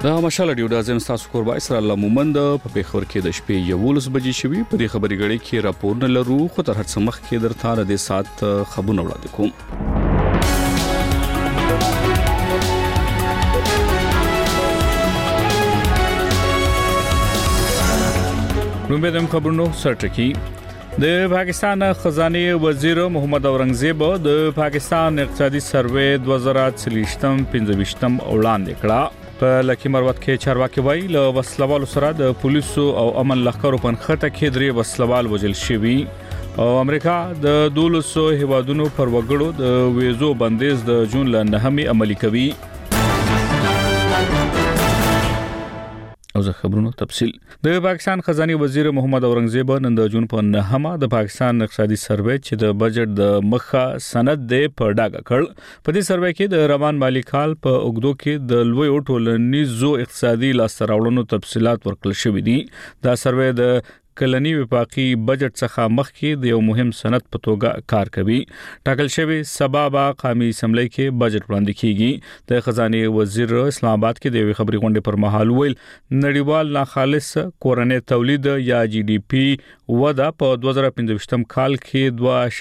دا مشال ډیو د ازم تاسو قربای سره الله مومند په پیښور کې د شپې 11 بجې شوي په دې خبري غړي کې راپور نه لرو خو تر هڅه مخ کې درته د سات خبرونه وړاندې کوم. رومبدم خبرونو سرټکی د پاکستان خزانه وزیر محمد اورنګزیب د پاکستان اقتصادي سروې 2023-25 وړاندې کړه. په لکی مروت کې چارواکي وایي له وسلوالو سره د پولیسو او امن لخرو په خټه کې درې وسلوال وژل شوي او امریکا د 200 هیوادونو پر وګړو د ویزو بندیز د جون ل 9 عملي کوي. او زه خبرونو تفصیل د پاکستان خزانه وزیر محمد اورنګزیب نن د جون په 9 د پاکستان اقتصادي سروې چې د بجټ د مخه سند دی په ډاګه کړ. په دې سروې کې د روان مالی کال په اوګدو کې د لوی ټولنیزو اقتصادي لاستهراوړنو تفصيلات ورکړل شوې دي. دا سروې د کلنی وفاقي بجټ څخه مخکې د یو مهم سند په توګه کار کوي. ټاکل شوی سبب قومي اسمبلی کې بجټ وړاندې کیږي. د خزانه وزیر اسلام آباد کې د خبري غونډې پر مهال ویل نړیوال ناخالص کورنۍ تولید یا جی ډي پی ودا په 2025 کال کې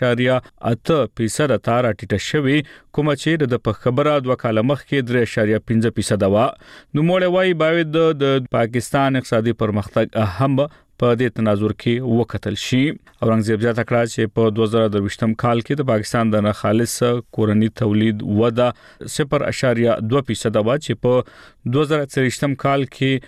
2.8% ته راټیټه شوې کوم چې د خبره 2 کال مخکې 3.5% وا. نو موږ وايي باید د پاکستان اقتصادي پرمختګ اهم په دې تناظر کې وکتل شي. اورنګزیب زیاته کړه چې په 2023 کال کې د پاکستان د ناخالص کورنۍ تولید ودا 0.2% وا چې په 2023 کال کې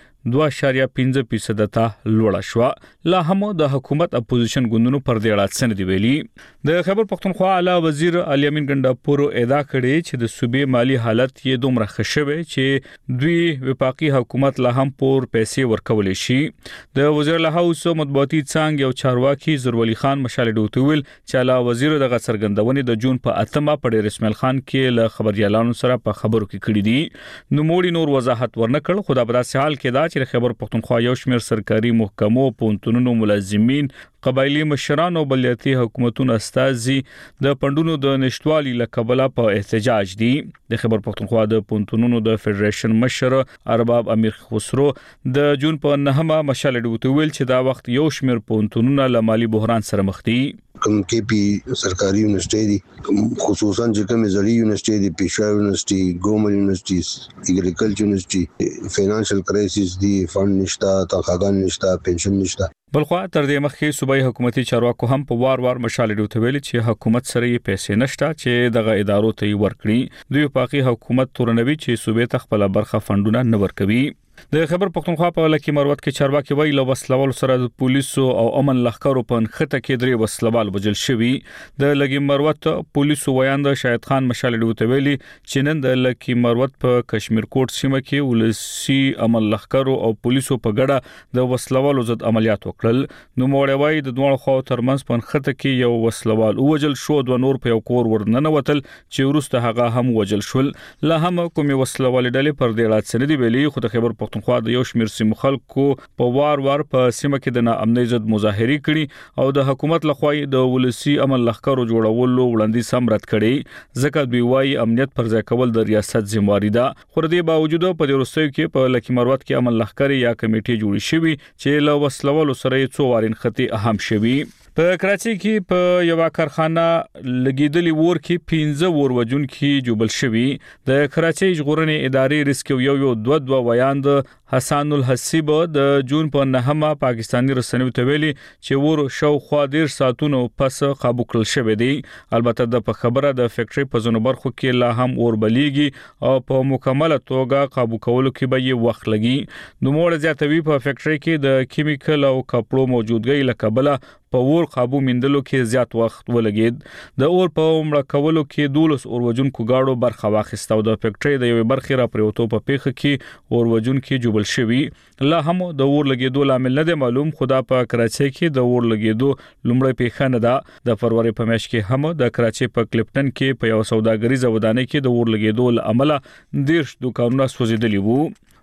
2.5% ته لوړه شو. لا هم د حکومت اپوزیشن ګوندونو پر دې اړه څه ندی ویلي. د خبر پختونخوا اعلی وزیر علي امین ګنڈاپور ادا کړی چې د صوبې مالی حالت یې دومره خښوي چې دوی وفاقي حکومت لا هم پور پیسې ورکولې شي. د وزیر له هاوس مطبوعاتي څنګه یو چارواکي زرولي خان مشال ډوتویل چې اعلی وزیر د غسرګندونې د جون په 8 په ډیر اسماعیل خان کې له خبريالانو سره په خبرو کې کړی دي. نو موړي نور وضاحت ورنکړ خو دا په داسې حال کې دا چې خبر پختونخوا یو شمېر سرکاري محکمو پونتونونو ملازمین قبایلی مشران او بلدیاتي حکومتونو استازي د پندونو د نشټوالي لکبله په احتجاج دي. د خبر پختونخوا د پونتونونو د فدریشن مشر ارباب امیر خسرو د جون په 9 مشال ډوتویل چې دا وخت یو شمېر پونتونونو له مالی بحران سره مخ دي. کم کې پی سرکاري یونیورسيټي دي خصوصا چې کوم زړی یونیورسيټي دي پیشاور یونیورسيټي ګومل یونیورسيټي اګریکلچر یونیورسيټي فینانشل کرایسس دي فند نشتا تنخواهګان نشتا پنشن نشتا. بلخوا تر دې مخکې صوبایي حکومتي چارواکو هم په وار مشال ډوتویل چې حکومت سره یې پیسې نشتا چې دغه ادارو ته ورکړي. دوی پاکي حکومت تورنوي چې صوبې ته خپل برخه فندونه نه ورکوي. د خبر پختونخوا په لکی مروت کې چارواکي وایي له وسلوال سره د پولیسو او امن لخرو په خټه کې درې وسلوال وژل شوي. د لکی مروت پولیسو ویاند شاهد خان مشال ډوتویلی چې نن د لکی مروت په کشمیر کوټ سیمه کې ولسی امن لخرو او پولیسو په ګډه د وسلوالو ضد عملیات وکړل. نو موړ وایي د دوه خو ترمنځ په خټه کې یو وسلوال وژل شو د نور په یو کور ورننه وتل چې ورسته هغه هم وژل شول. لا هم کومي وسلوال ډلې پر دې اړه څه ندی ویلي خو د خبر پختونخوا د یو شمېر سیمو خلکو په وار په سیمه کې د ناامنۍ ضد مظاهرې کړي او د حکومت لخوا د ولسی امن لخرو جوړولو وړاندیز هم رد کړي ځکه دوی وايي امنیت پر ځای کول د ریاست ذمہواری ده. خو دې باوجود په دې وروستیو کې په لکی مروت کې امن لخر یا کمیټې جوړې شوې چې له وسلوالو سره څو وارین خطي اهم شوي. په کراچۍ کې په یو کارخانه لګیدلی ور کې 15 ور وجونکي جوبل شوي. د کراچۍ ژغورنې ادارې ریسکیو یو 2 ویاند حسن الحسیب د جون په 9 پاکستانی رسنیو ته ویلي چې ور شاوخوا 10 ساعتونو پس قابو کړل شوی دی. البته د خبره د فیکټري په زونو برخو کې لا هم اور بلیږي او په مکمل توګه قابو کولو کې به یې وخت لګي. نو موږ زیاتوي په فیکټري کې د کیمیکل او کپړو موجودګۍ لکبله په ور قابو مندلو کې زیات وخت ولګید. د اور په مړه کولو کې 12 اور وجونکو گاډو برخه واخیسته او د فیکټري د یوې برخې را پریوتو په پیخه کې اور وجونکو جوبل شوی. لا هم د اور لګیدو لامل نه دی معلوم. خدا په کراچۍ کې د اور لګیدو لومړی پیښه نه ده. د فروری په میاشت کې هم د کراچۍ په کلپټن کې په یو سوداګریزه ودانۍ کې د اور لګیدو لامل 10 دکانونه سوځیدلي وو.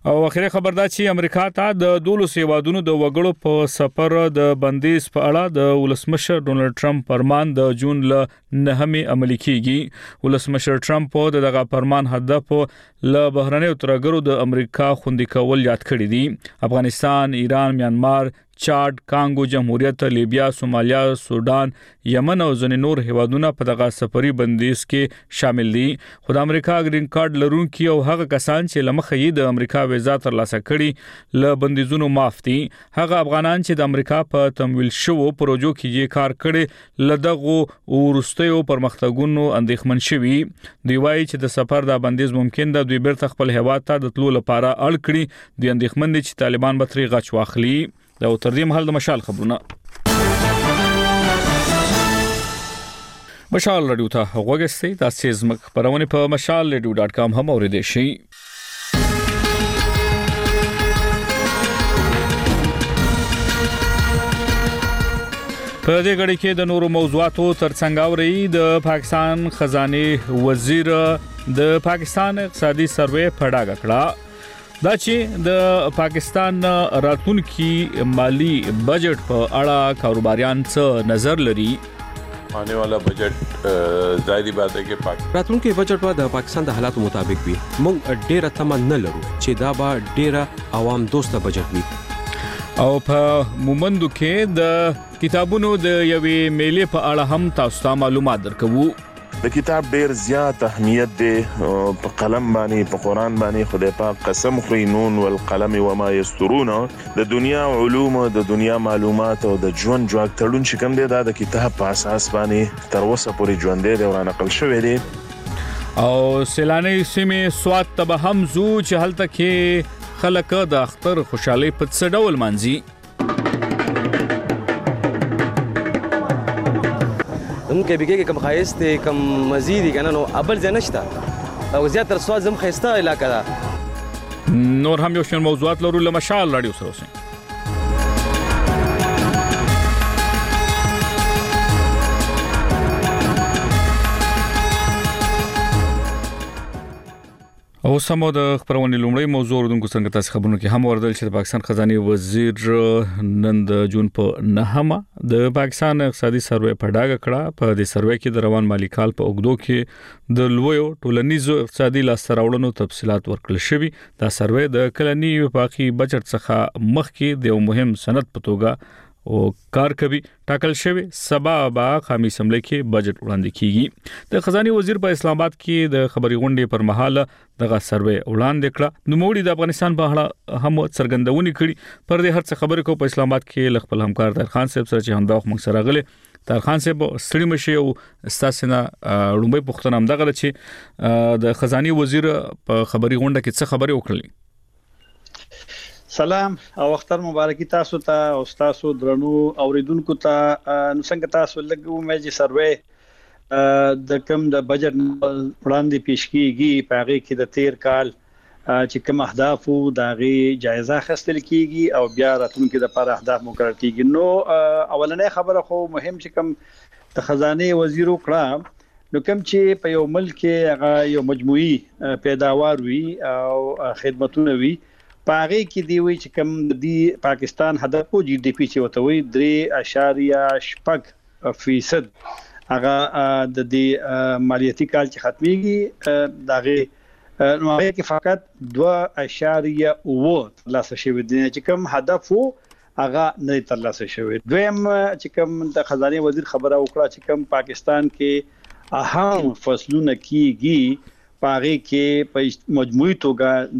او اخیری خبر دا چې امریکا ته د 12 هیوادونو د وګړو په سفر د بندیز په اړه د ولسمشر ډونالد ټرمپ فرمان د جون ل 9 عملي کیږي. ولسمشر ټرمپ په دغه فرمان هدف له بهرنیو ترګرو د امریکا خوندي کول یاد کړی دي. افغانستان، ایران، میانمار، چاد، کانګو جمهوریت، لیبیا، سومالیا، سودان، یمن او ځینې نور هیوادونه په دغه سفري بندیز کې شامل دي. خو د امریکا گرین کارت لرونکي او هغه کسان چې لمخې یې د امریکا ویزا ترلاسه کړي له بندیزونو معاف دي. هغه افغانان چې د امریکا په تمویل شوو پروژو کې یې کار کړي له دغه ورستیو پرمختګونو اندېښمن شوي. دی وايي چې د سفر د بندیز ممکن د دوی بیرته خپل هیواد ته د تلو لپاره اړ کړي. د اندېښمن دي چې طالبان به ترې غچ واخلي. دا تر دې مهال د مشال خبرونه. مشال رادیو ته وګورئ. تاسو زموږ خبرونه په mashalradio.com هم اوریدئ شئ. په دې غړي کې د نورو موضوعاتو ترڅنګ اوري د پاکستان خزانه وزیر د پاکستان اقتصادي سروې په ډاګه کړه دا چې د پاکستان راتلونکي مالی بجټ په اړه کاروباریان څه نظر لري. آने वाला बजट ظاهري بات है कि راتلونکي بجټ به د پاکستان د حالاتو مطابق وي. موږ ډیره تمه نه لرو چې دا به ډیره عوام دوسته بجټ وي. او په مومندو کې د کتابونو د یوې میلې په اړه هم تاسو ته معلومات درکوو. د کتاب ډیر زیات اهمیت دی په قلم باندې په قران باندې خدای پاک قسم خو نون والقلم وما يسترون. د دنیا علوم د دنیا معلومات او د ژوند جوړ تړون چې کوم دی دا د کتاب په اساس باندې تر اوسه پورې ژوند دی او نقل شوی دی. او سیلانی سیمه سوات ته به هم زو چې هلته کې خلک د اختر خوشحالي په څه ډول مانځي. ممکن به کې کم خایست کم مزید کنه نو ابل ځنهشته او زیاتره سواد زم خيسته علاقه ده. نور هم یو شمېر موضوعات لرو له مشال رادیو سره اوسئ. او سمو د خبرونه لومړی موضوع ورودونکو څنګه تاسو خبرونه کې هم وردل چې د پاکستان خزانه وزیر نن د جون په 9 د پاکستان اقتصادي سروې په ډاګه کړه. په دې سروې کې د روان مالی کال په اوګدو کې د لویو ټولنیزو اقتصادي لاسته راوړنو تفصيلات ورکړل شوي. دا سروې د کلنی وفاقي بجټ څخه مخکې د مهم سند په توګه او کار کوي. ټاکل شوی سبا با قومي اسمبلی کې بجټ وړاندې کیږي. د خزانه وزیر په اسلام آباد کې د خبري غونډې پر مهال دغه سروې وړاندې کړه. نو موږ د افغانستان په اړه هم څرګندونې کړي. پر دې هرڅه خبرې کو په اسلام آباد کې خپل همکار طاهر خان صاحب سره چې هم دا موږ سره غلي. طاهر خان صاحب ستړي مشي او استاسنه لومبي پښتون هم دغه چې د خزانه وزیر په خبري غونډه کې څه خبرې وکړي. سلام او اختر مبارکي تاسو ته او تاسو درنو اوریدونکو ته. نو څنګه تاسو لګو مې سروې د کم د بجټ وړاندې پیش کیږي په هغه کې د 13 کال چې کوم اهداف او دغه جایزه خستل کیږي او بیا راتلونکي د لپاره اهداف مقرر کیږي. نو اولنې خبره خو مهم چې کوم د خزانه وزیر وکړه نو کوم چې په یو ملک کې هغه یو مجموعي پیداوار وي او خدماتونه وي پاره کې دی وی چې کوم د پاکستان هدف او جی ډی پی چې وتوي 3.8% هغه د دې مالیاتي کال چې ختميږي دغه نو هغه کې فقط 2.9 ترلاسه شوی دی چې کوم هدف هغه نه ترلاسه شوی. دویم چې کوم د خزانه وزیر خبره وکړه چې کوم پاکستان کې اهم فصلونه کیږي پاره کې په مجموعي توګه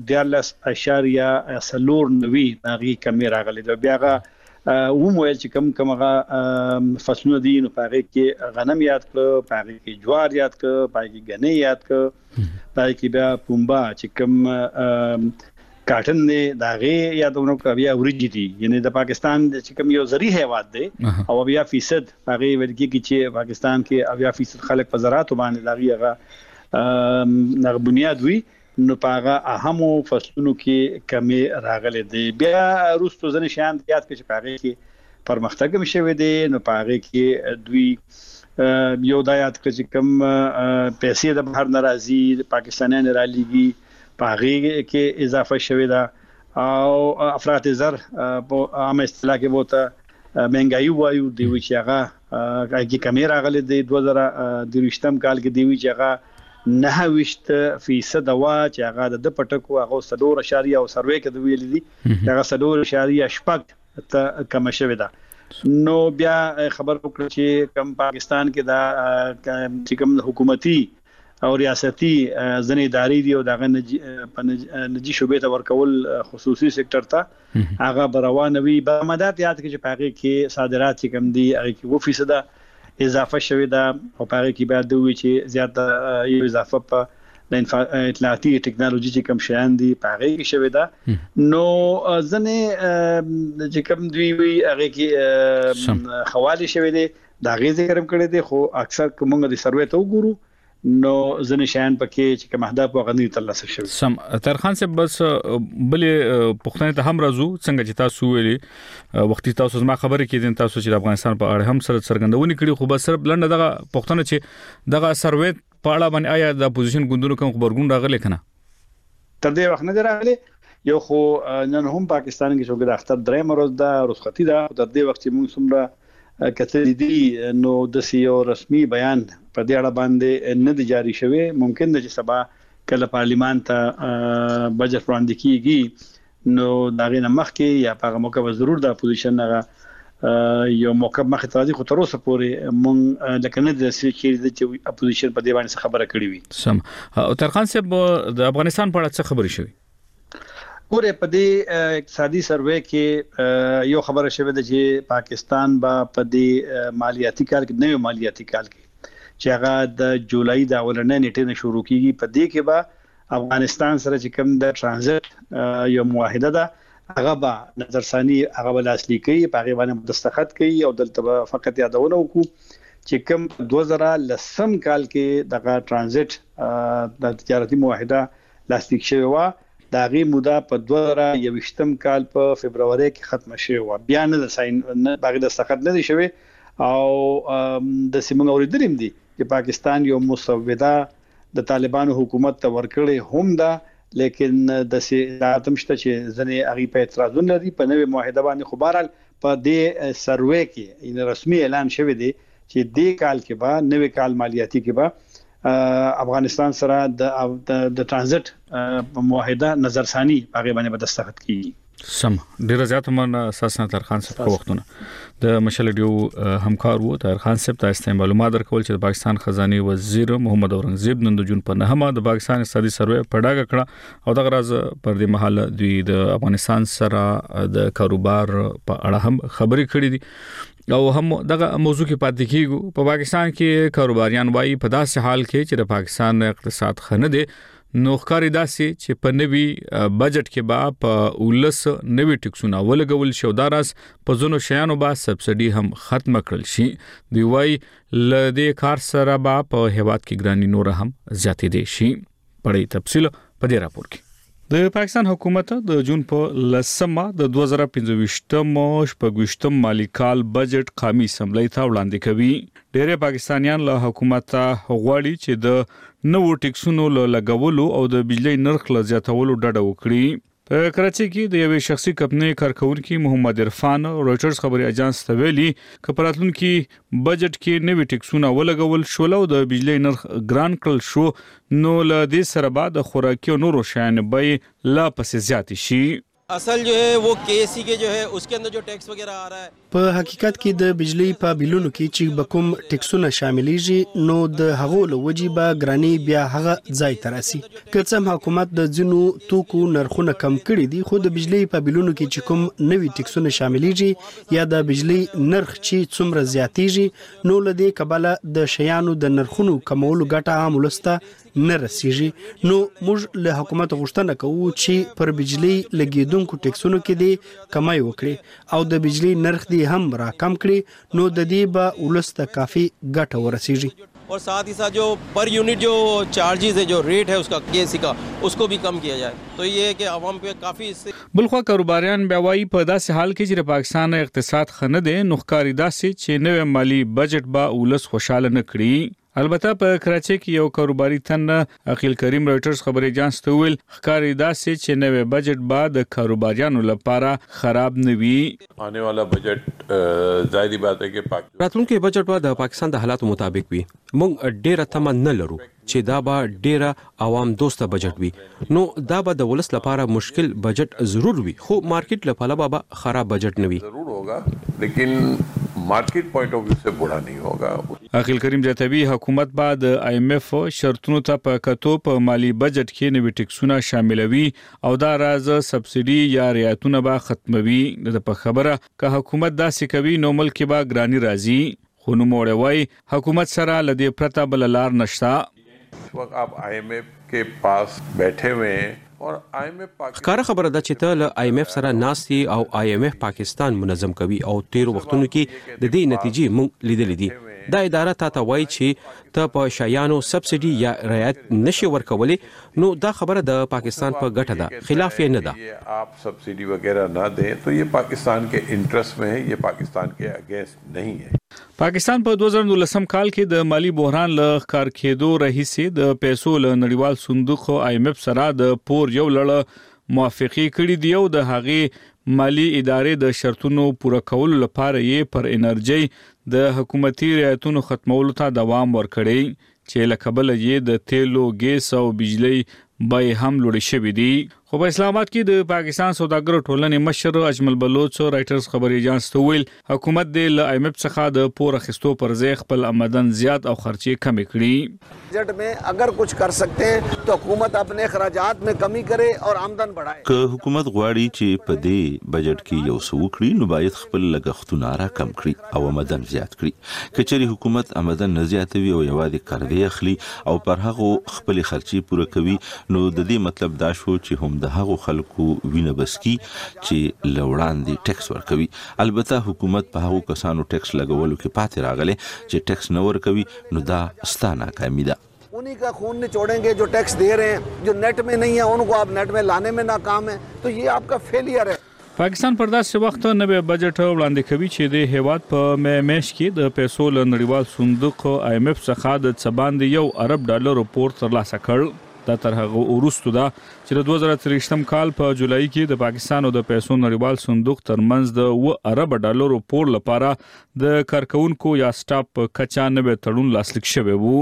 14.09 هغه کمی راغلي. بیا هغه ومویل چې کوم هغه فصلونه دي نو پاره کې غنم یاد کړ، پاره کې جوار یاد کړ، پاره کې غنی یاد کړ، پاره کې بیا پومبا چې کوم کاټن دی داغه یادونه کوي اوریجی دي یعنی د پاکستان چې کوم یو زری هیواد دی او 80% هغه ورګي چې پاکستان کې 80% خلک په زراعت باندې داغه هغه بنیاد وي نو پاغه اهمو فصلونو کې کمی راغلي دي. بیا روستو ځنه شان یاد کې چې پاغه کې پرمختګ مشوي دي نو پاغه کې دوی یو د یاد کې کم پیسې د بهر ناراضي پاکستانیان را لېږي پاغي کې اضافه شوې ده او افراط زر په عام اصطلاح کې وته مهنګایي وایو دی چې هغه کې کمی راغلي د 2023م کال کې دی چې هغه 9% وا چې هغه د پټکو هغه 0.0 او سروې کې د ویل دي هغه 0.8 ته کم شوې ده نو بیا خبر وکړه چې کم پاکستان کې دا چې کوم حکومتي او ریاستي ځنې ادارې دي او دغه نجی شوبې ته ورکول خصوصي سېکټر ته هغه بروانوي به مدات یاد کې چې پاګه کې صادرات چې کم دي هغه کې 2% اضافه شوې ده او پاګه کې بعد دوی چې زیاته یو اضافه په اطلاعاتي ټکنالوژي چې کوم شیان دي پاغه کې شوی دا نو ځنه چې کوم دوی وی هغه کې حواله شوی دي دا غي ذکر کړی دي خو اکثر کومه د سروې ته وګورو نو ځنه شیان پکې چې کوم اهداف وغنی ترلاسه شوی سم ترخان سے بس بلې پښتنه ته هم راځو څنګه چې تاسو ویلي وختي تاسو ما خبره کړئ تاسو چې د افغانستان په اړه هم سره څرګندونې کړې خو بس صرف لنډه دغه پښتنه چې دغه سروې په اړه باندې آیا د اپوزیشن ګوندونو کوم خبرګون راغلی کنه تر دې وخت نه راغلی یو خو نن هم پاکستان کې شوګه د اختر درې مروز دا رخصتي ده تر دې وخت چې موږ څومره کتل دي نو د سیو رسمي بیان په دې اړه باندې نه دی جاری شوی ممکن ده چې سبا کله پارلیمان ته بجټ وړاندې کیږي نو داغه نمخ کې یا په موقع به ضرور د اپوزیشن یو موقع مخ ته راځي خو تر اوسه پورې مونږ لکه نه د سېکټر چې اپوزیشن په دې باندې خبره کړې وي سم او ترخان صاحب د افغانستان په اړه څه خبرې شوي ګوره په دې اقتصادي سروې کې یو خبره شوه د چې پاکستان با په دې مالیاتي کال کې نوې مالیاتي کال کې چې هغه د جولای د اولنې نیټې نه شروع کیږي په دې کې به افغانستان سره چې کوم د ترانزیت یو معاهده ده هغه به نظرثانی هغه به لاسلیکي په هغه باندې دستخط کوي او دلته فقط یادونه وکړو چې کوم 2010 کال کې دغه ترانزیت د تجارتي معاهده لاسلیک شوی و دا غي موده په 2021م کال په فبرवरी کې ختم شوی و بیا نه د ساين نه باغ دستخط نه دی شوی او د سیمه اوریدلم دي چې پاکستان یو مسوده د طالبانو حکومت ته ورکړي هم ده لیکن د سیاستم شته چې ځنې اغي په اعتراضونه لري په نوې معاهده باندې خبرال په دې سروې کې ان رسمي اعلان شوی دی چې دې کال کې به نوې کال مالیاتي کې به افغانستان سره د ترانزیت معاهده نظرثانی هغه باندې به دستخط کیږي سم ډیر زیات من اساسا ترخان صاحب په وختونه د مشل ډیو همکار وو ترخان صاحب تاسو معلومات درکول چې د پاکستان خزاني وزیر محمد اورنګزیب نن د جون په 9 د پاکستان اقتصادي سروې په ډاګه کړه او دغه راز پر دې محل دوی د افغانستان سره د کاروبار په اړه هم خبرې کړې دي او هم دغه موضوع کې پاتې کیږي په پاکستان کې کاروباریان وايي په داسې حال کې چې د پاکستان اقتصاد خنه دي نو ښکاری داسې چې په نوي بجټ کې به په 19 نوي ټیکسونه ولګول شي او دا راز په زونو شیانو به سبسيډي هم ختم کړل شي دی وايي لدې کار سره به په هیواد کې ګرانی نور هم زیاتې دي شي پړې تفصیل په دې راپور کې د پاکستان حکومت د جون په لسمه د 2025 مالی کال بجټ قومي اسمبلی ته وړاندې کوي ډېر پاکستانیان له حکومت غواړي چې د نوو ټیکسونو لګولو او د بجلی نرخ له زیاتولو ډډه وکړي په کراچي کې د یوې شخصي کمپنۍ کارکونکو محمد عرفان رويټرز خبري اژانس ته ویلي کپراتلونکو بجټ کې نوې ټیکسونه ولګول شول او د بجلی نرخ ګران کړل شو نو له دې سره بعد د خوراکي او نورو شیانو به لا پسې زیات شي اصل جو है वो केसी के जो है उसके अंदर जो टैक्स वगैरह आ रहा है په حقیقت کې د بجلی په بیلونو کې چې بکوم ټیکسونه شاملېږي نو د هغو له وجيبه ګرانی بیا هغه ځای تراسي که څه حکومت د ځینو توکو نرخونه کم کړي دي خو د بجلی په بیلونو کې چې کوم نوي ټیکسونه شاملېږي یا د بجلی نرخ چې څومره زیاتېږي نو له دې کبله د شیانو د نرخونو کمولو ګټه عام ولسته نه رسیږي نو موږ له حکومت غوښتنه کوو چې پر بجلی لګیدونکو ټیکسونو کې دي کمای وکړي او د بجلی نرخ دی هم را کم کړي نو د دې به ولسته کافي ګټه ورسیږي और साथ ही साथ जो पर यूनिट जो चार्जेस है जो रेट है उसका केसी का उसको भी कम किया जाए तो ये है कि عوام पे काफी इससे بلخوا کاروباریان بیا وايي په داسې حال کې چې پاکستان اقتصاد خنه دي نوښکاری داسې چې نوې مالی بجټ با ولس خوشاله نه کړي البته په کراچۍ کې یو کاروباري تن عقیل کریم رایټرز خبري اژانس ته ویل ښکاري داسې چې نوې بجټ بعد کاروباریانو لپاره خراب نه وي. आने वाला बजट ظاهري بات है कि راتلونکي بجټ به د پاکستان د حالاتو مطابق وي. موږ ډیره تمه نه لرو چې دا به ډیره عوام دوسته بجټ وي. نو دا به د ولس لپاره مشکل بجټ ضرور وي خو مارکیټ لپاره به خراب بجټ نه وي. ضرور होगा लेकिन मार्केट पॉइंट ऑफ व्यू से बुरा नहीं होगा. عقیل کریم جاتوی حکومت بعد IMF شرطونو ته په کتو په مالی بجټ کې نوې ټیکسونه شاملوي او دا راز سبسيډي یا رعایتونه به ختموي. د په خبره که حکومت داسې کوي نو ملک به ګرانی راځي خو نو موړوي حکومت سره لدې پرته بل لار نشتا. इस वक्त आप IMF के पास बैठे हुए हैं और IMF ښکاره خبره ده چې ته له IMF سره ناستي او IMF پاکستان منظم کوي او تیر وختونو کې د دې نتیجې مونږ لیدلې دي. دا اداره ته وایي چې ته په شایانو سبسيډي یا رعایت نشي ورکولې نو دا خبره د پاکستان په ګټه ده خلاف یې نه ده. आप सब्सिडी वगैरह ना दें तो ये पाकिस्तान के इंटरेस्ट में है, ये पाकिस्तान के अगेंस्ट नहीं है. پاکستان په 2019 کال کې د مالی بحران له ښکار کېدو راهیسې د پیسو له نړیوال صندوق او IMF سره د پور یو لړ موافقه کړې دی او د هغې مالی ادارې د شرطونو پوره کولو لپاره یې پر انرژي د حکومتي رعایتونو ختمولو ته دوام ورکړی چې له کبله یې د تیلو ګیس او بجلی بای هم لوړې شوې دي. خو په اسلام آباد کې د پاکستان سوداګرو ټولنې مشر اجمل بلوچ رایټرز خبري اژانس ته ویل حکومت د IMF څخه د پور اخیستو پر ځای خپل آمدن زیات او خرچې کم کړي. बजट में अगर कुछ कर सकते हैं तो हुकूमत अपने खराजात में कमी करे और आमदन बढ़ाए. که حکومت غواړي چې په دې بجټ کې یو څه وکړي نو باید خپل لګښتونه را کم کړي او آمدن زیات کړي. کچري حکومت آمدن نه زیاتوي او یوازې قرضې اخلي او پر هغه خپل خرچې پوره کوي نو د دې مطلب دا شو چې هم د هغه خلکو وینه بسکی چې لوړاندې ټیکس ورکوي. البته حکومت په هغه کسانو ټیکس لګولو کې پاتې راغله چې ټیکس نه ورکوي نو دا ستانه ناکامي ده. उन्हीं का खून निचोड़ेंगे जो टैक्स दे रहे हैं, जो नेट में नहीं है उनको आप नेट में लाने में नाकाम है, तो ये आपका फेलियर है. پاکستان پر داسې وخت نوې بجټ وړاندې کوي چې د هیواد په میش کې د پیسو له نړیوال صندوق IMF څخه د $1 ارب پور ترلاسه کړ. دا تر هغه وروسته ده چې د 2023 کال په جولای کې د پاکستان او د پیسو نړیوال صندوق ترمنځ د $1 ارب پور لپاره د کارکونکو یا سټاف په کچا نوې تړون لاسلیک شوی وو.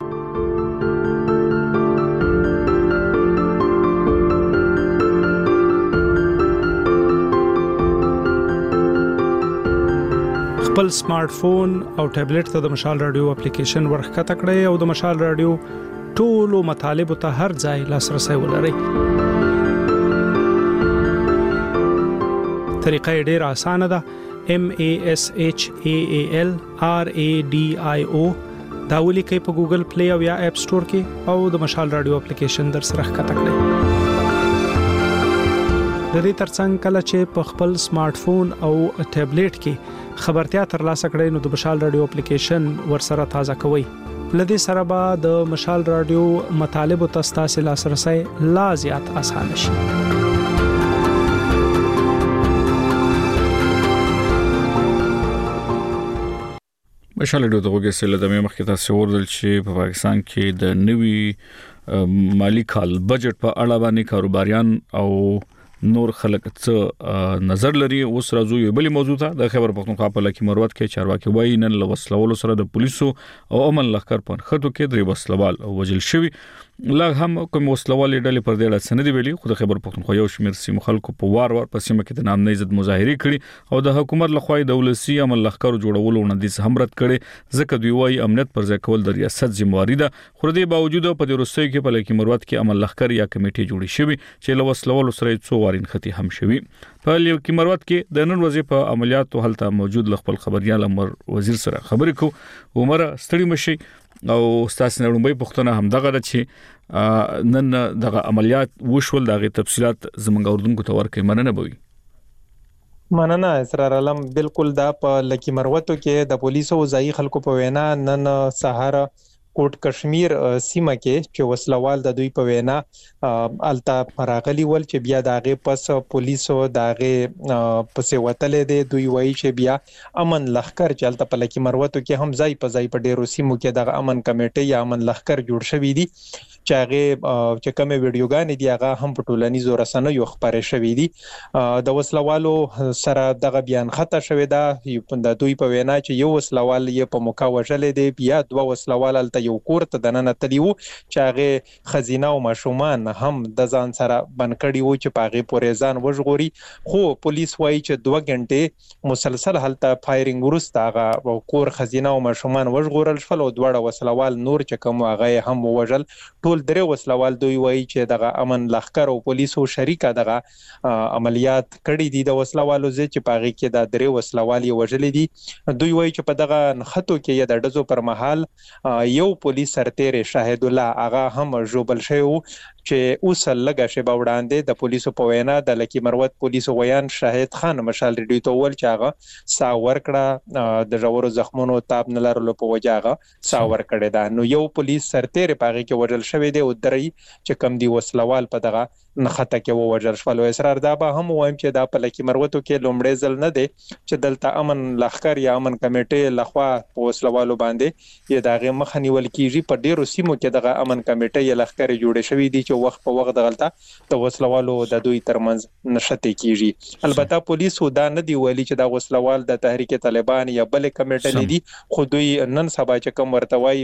خپل سمارټ فون او ټابلیټ ته د مشال رادیو اپلیکیشن ورخکته کړئ او د مشال رادیو ټولو مطالب ته هر ځای لاسرسي ولرئ. طریقه ډیره اسانه ده. MASHAAL RADIO دا ولیکئ په ګوګل پلی او یا اپ سٹور کې او د مشال رادیو اپلیکیشن در سره ښکته کړئ. د دې ترڅنګ کله چې په خپل سمارټ فون او ټابلیټ کې خبرتیا ترلاسه کړئ نو د مشال رادیو اپلیکیشن ورسره تازه کوئ. لدې سره به د مشال رادیو مطالب او تاسو لاسرسي لا زیات آسان شي. مشال رادیو دغه سره د مخکې تاسو ورول چې په پاکستان کې د نوي مالی کال بجټ په اړه باندې کاروباریان او نور خلک څه نظر لري. اوس راځو یو بل موضوع ته. د خبر پښتونخوا په لکه مروت کې چارواکي وایي نن لوسلولو سره د پولیسو او امن لخر په خطو کې درې وسلوال وجل شوی. لا هم کوم وسلوال ډلې پر دې سند ویلي خو د خبر پښتونخوا یو شمیر سیمه خلکو په وار په سیمه کې د نام نه عزت مظاهره کړي او د حکومت لخوا د ولسی امن لخر جوړولو وړاندیز هم رد کړي ځکه دوی وايي امنیت پر ځای کول د ریاست ذمہواری ده. خو دې باوجود په دې روسي کې په لکه مروت کې امن لخر یا کمیټه جوړی شوی چې لوسلولو سره څو وارین ختی هم شوی. په لکه مروت کې د نن ورځې په عملیاتو هلته موجود خپل خبريال امر وزیر سره خبرې کو. عمر ستړي مشي او تاسو نه لومبي پښتنه هم دغه چې نن دغه عملیات وشول دغه تفصيلات زمونږ اردوونکو ته ورکې مننه بوي. مننه اسرار علم. بالکل دا په لکی مروتو کې د پولیسو ځای خلکو په وینا نن سهار کوټ کشمیر سیمه کې چې وسلوال د دوی په وینا التا راغلی ول چې بیا داغه پس پولیسو داغه پسې وتلې دي دوی وایي چې بیا امن لخر چلته په لکی مروتو کې هم ځای په ځای په ډیرو سیمو کې د امن کمیټه یا امن لخر جوړ شوی دي چې هغه چې کومه ویډیوګانې دی هغه هم په ټولنیزو رسنیو خبرې شوې دي د وسلوالو سره دغه بیان خطا شوې ده د دوی په وینا چې یو وسلوال یې په موقع وژلې دی بیا دوه وسلوال ته یو کور ته دننه تلی وو چې هغه خزینه او ماشومان هم د ځان سره بنکړي وو چې په هغه پورې ځان وژغوري خو پولیس وایي چې 2 غنټې مسلسل هلته فایرینګ ورسته هغه کور خزینه او ماشومان وژغورل شول او دوه وسلوال نور چې کوم هغه هم وژل ټول درې وسلوال دوی وایي چې دغه امن لخر او پولیسو شریکه دغه عملیات کړي دي د وسلوالو چې پاغي کې د درې وسلوال یې وژلې دي دوی وایي چې په دغه خطو کې د ډزو پر مهال یو پولیس سرتیر شاهد الله هغه هم جوبل شوی چې اوس لګه شی باوړاندې د پولیسو په وینا د لکی مروت پولیسو ویان شاهد خان مشال ریډیو ته ول چې هغه سا ورکړه د ژورو زخمونو تاب نه لرلو په وجه هغه سا ورکړه دا نو یو پولیس سرتیر پاغي کې وژل شوی دی او درې چې کم دی وسلوال په دغه نخته کې وژل شول او اسرار دا به هم وایم چې دا په لکی مروتو کې لومړی ځل نه دی چې دلته امن لخر یا امن کمیټه لخوا په وسلوالو باندې یې دغه مخنیول کیږي په ډیرو سیمو کې دغه امن کمیټه یا لخر جوړ شوی دی چې وخت په وخت دغلطه د وسلوالو د دوی ترمنځ نشته کیږي البته پولیسو دا نه دی ویلي چې دا وسلوال د تحریک طالبان یا بل کمیټه لري خو دوی نن سبا چې کوم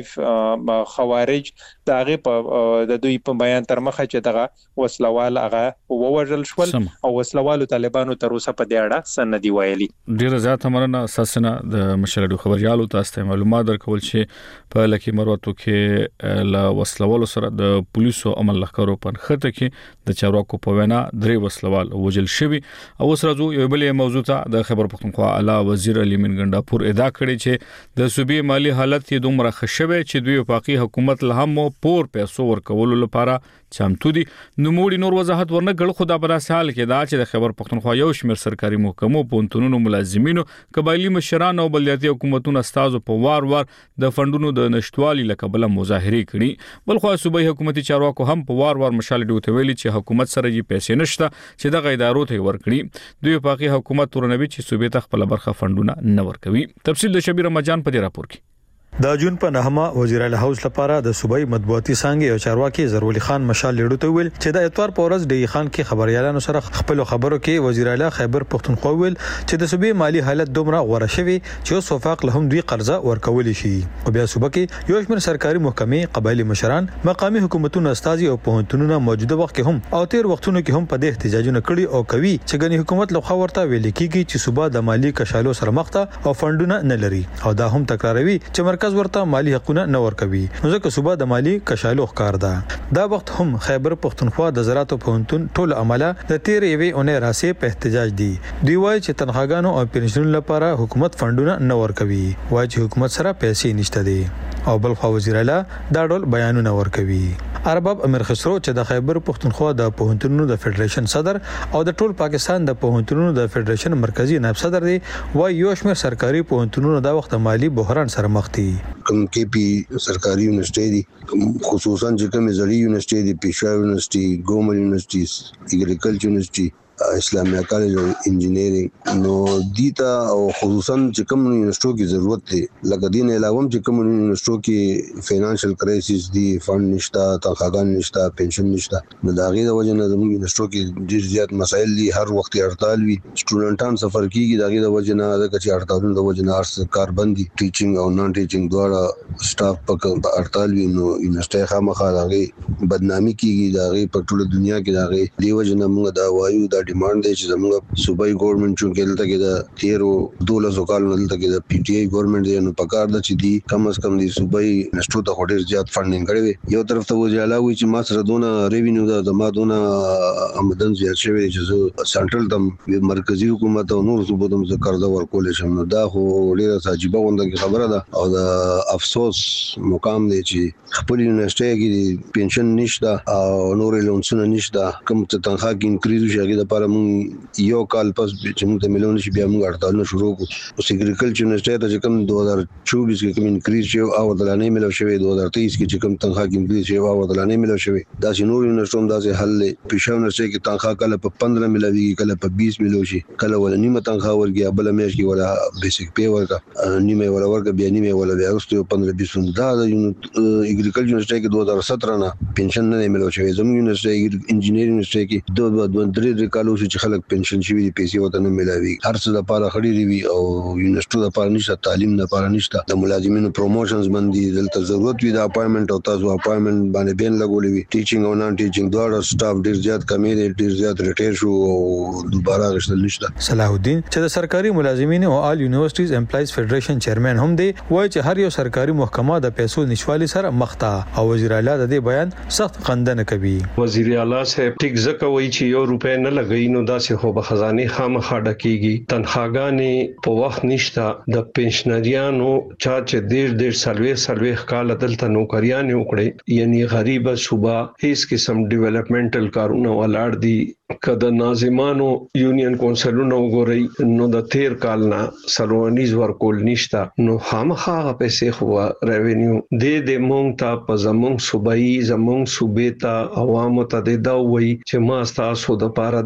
ورتوي خوارج دغه په د دوی په بیان تر مخه چې دغه وسلوال هغه ووژل شول او وسلوالو طالبانو تر اوسه په دې اړه سند دی ویلي ډیره زیاته مننه اساسنه د مشرډو خبريالو تاسو ته معلومات درکول چې په لکی مروتو کې لا وسلوالو سره د پولیسو عمل لخرو په خطه کې د چارواکو په وینا درې وسلوال وژل شوی او سره جو یو بل موضوع ته د خبر پختونخوا اعلی وزیر علي من ګنڈاپور ادعا کړې چې د صوبې مالی حالت یې دومره خښوي چې دوی وفاقي حکومت له هم پور پیسو ورکول لپاره چمتو دي نو موړي نور وضاحت ورنه غړ خدا په داسې حال کې دا چې د خبر پختونخوا یو شمېر سرکاري محکمو پونتونونو ملازمینو قبایلی مشران او بلدیاتي حکومتونو استازو په وار د فندونو د نشټوالي لکبل مظاهره کړي بلخو صوبایي حکومتي چارواکو هم په وار مشال ډیوته ویلي چې حکومت سره یې پیسې نشته چې د غیدارو ته ورکړي دوی په حکومت تورنوي چې صوبې ته خپل برخه فندونه نه ورکوي تفصیل د شبیر رمضان په دې راپور کې د جون په نهمه وزیر اعلی هاوس لپاره د صوبایي مطبوعاتي څنګه او چارواکي ضروري خان مشال لیډو ته ویل چې د اتوار په ورځ د خان کې خبريالانو سره خپل خبرو کې وزیر اعلی خیبر پختونخوا ویل چې د صوبې مالی حالت دومره غوړه شوی چې اوس وفاق له هم دوی قرضه ورکول شي او بیا صوبه کې یو شمېر سرکاري محکمې قبایلی مشران مقامي حکومتونو استازي او پوهنتونونو موجوده وخت کې هم او تیر وختونو کې هم په دې احتجاجونه کړي او کوي چې ګنې حکومت له خبرته ویل کېږي چې صوبه د مالی کشالو سره مخ ته او فندونه نه لري او دا هم تکراروي چې مرکز ورته مالی نه ورکوي نو ځکه صوبه د مالی کشالو ښکار ده دا وخت هم خیبر پختونخوا د زراعت پوهنتون ټول عمله د تیر یوې اونۍ راسي په احتجاج دي دوی وایي چې تنخواګانو او پنشنونو لپاره حکومت فندونه نه ورکوي وایي چې حکومت سره پیسې نشته دي او بل خو وزیر اعلی دا ډول بیانونه ورکوي ارباب امیر خسرو چې د خیبر پختونخوا د پوهنتونونو د فدریشن صدر او د ټول پاکستان د پوهنتونونو د فدریشن مرکزی نائب صدر دی وایي یو شمېر سرکاري پوهنتونونو دا وخت مالی بحران سره مخ دي کوم کې پی سرکاري یونیورسيټي دي خصوصا چې کوم زړی یونیورسيټي دي پېښور یونیورسيټي ګومل یونیورسيټي اګریکلچر یونیورسيټي اسلامي کالج او انجینیرینګ نو دیتا او خصوصا چې کوم یونیورسيټو کې ضرورت دی لکه دین علاوه چې کوم یونیورسيټو کې فینانشل کرایسس دی فند نشتا تنخواګان نشتا پنشن نشتا نو دا غي د وجه نه زموږ یونیورسيټو کې ډیر زیات مسایل دي هر وخت هړتال وي سټوډنټان سفر کیږي دا غي د وجه نه د کچې هړتالونو د وجه نه ارس کاربندي ټیچینګ او نان ټیچینګ دواړه سټاف په هړتال وي نو یونیورسيټي خامخا دا غي بدنامي کیږي دا غي په ټوله دنیا کې دا غي دی وجه نه موږ دا وایو دا ډیماند دی چې زموږ صوبایي ګورنمنت چې دلته کې د 13 کالونو دلته کې د پی ټی آی ګورنمنت دی نو پکار د چې دی کم از کم دی صوبایي نشټو ته هډیر زیات فندینګ کړي یو طرف ته وځي علاوه چې ما سره دونه ریوینیو د ما دونه آمدن زیات شوی چې سنټرل تم مرکزی حکومت او نور صوبو تم قرضه ورکول شم نو دا خو ډیره عجیبه غونډه خبره ده او د افسوس مقام دی چې خپل یونیورسيټي کې پنشن نشته او نور لونسونه نشته کوم څه تنخواه کې انکریز شي هغه د لپاره موږ یو کال پس چې موږ ته ملون شي بیا موږ هړتالونه شروع کړو. اوس اګریکلچر یونیورسيټي ته چې کوم 2024 کې کوم انکریز شو او دلانه ملو شوی 2023 کې چې کوم تنخواه کې انکریز شو او دلانه ملو شوی دا چې نور یونیورسيټي دا چې حل پېښور یونیورسيټي کې تنخواه کله په 15 ملوي کله په 20 ملو شي کله ول نیمه تنخواه ورګي بل میاشت کې ولا بیسیک پی ورکا نیمه ولا ورګه بیا نیمه ولا بیا اوسته 15-20 دا اګریکلچر یونیورسيټي کې 2017 نه پنشن نه ملو شوی زموږ یونیورسيټي انجینیر یونیورسيټي کې 2 کالو چې خلک پنشن شي دي پیسې وته نه ملاوي هر څه د لپاره خړې وي او یونیورسيټي د لپاره نشته تعلیم د لپاره نشته د ملازمینو پروموشنز باندې دلته ضرورت وي د اپاینټمنټ او تاسو اپاینټمنٹ باندې بین لګولې وي ټیچینګ او نان ټیچینګ دواړه سټاف ډیر زیات کمی دي ډیر زیات ریټیر شو او دوباره غشتل نشته. صلاح الدین چې د سرکاري ملازمینو او آل یونیورسيټیز امپلایز فدریشن چیرمن هم دی وایي چې هر یو سرکاري محکمه د پیسو نشوالي سره مخ ته او وزیر اعلی د دې بیان سخت خندنه کوي. وزیر اعلی صاحب ټیک ځکه وایي چې یو روپے نه لګی نو داسې خو به خزانه خامخا ډکیږي تنخواګانې په وخت نشته د پنشنریانو چا چې ډیر سلوي کال دلته نوکریان وکړي یعنی غریب صوبه هیڅ قسم ډیولپمنټل کارونه ولاړ دي کله ناظمانو یونین کونسلونو وګوري نو د 13 کال نه سرونیز ورکول نشته نو خامخا پیسې خو ریوینیو د مونږ ته په زمونږ صوبایي زمونږ صوبې ته عوامو ته دا وایي چې ما تاسو د پاره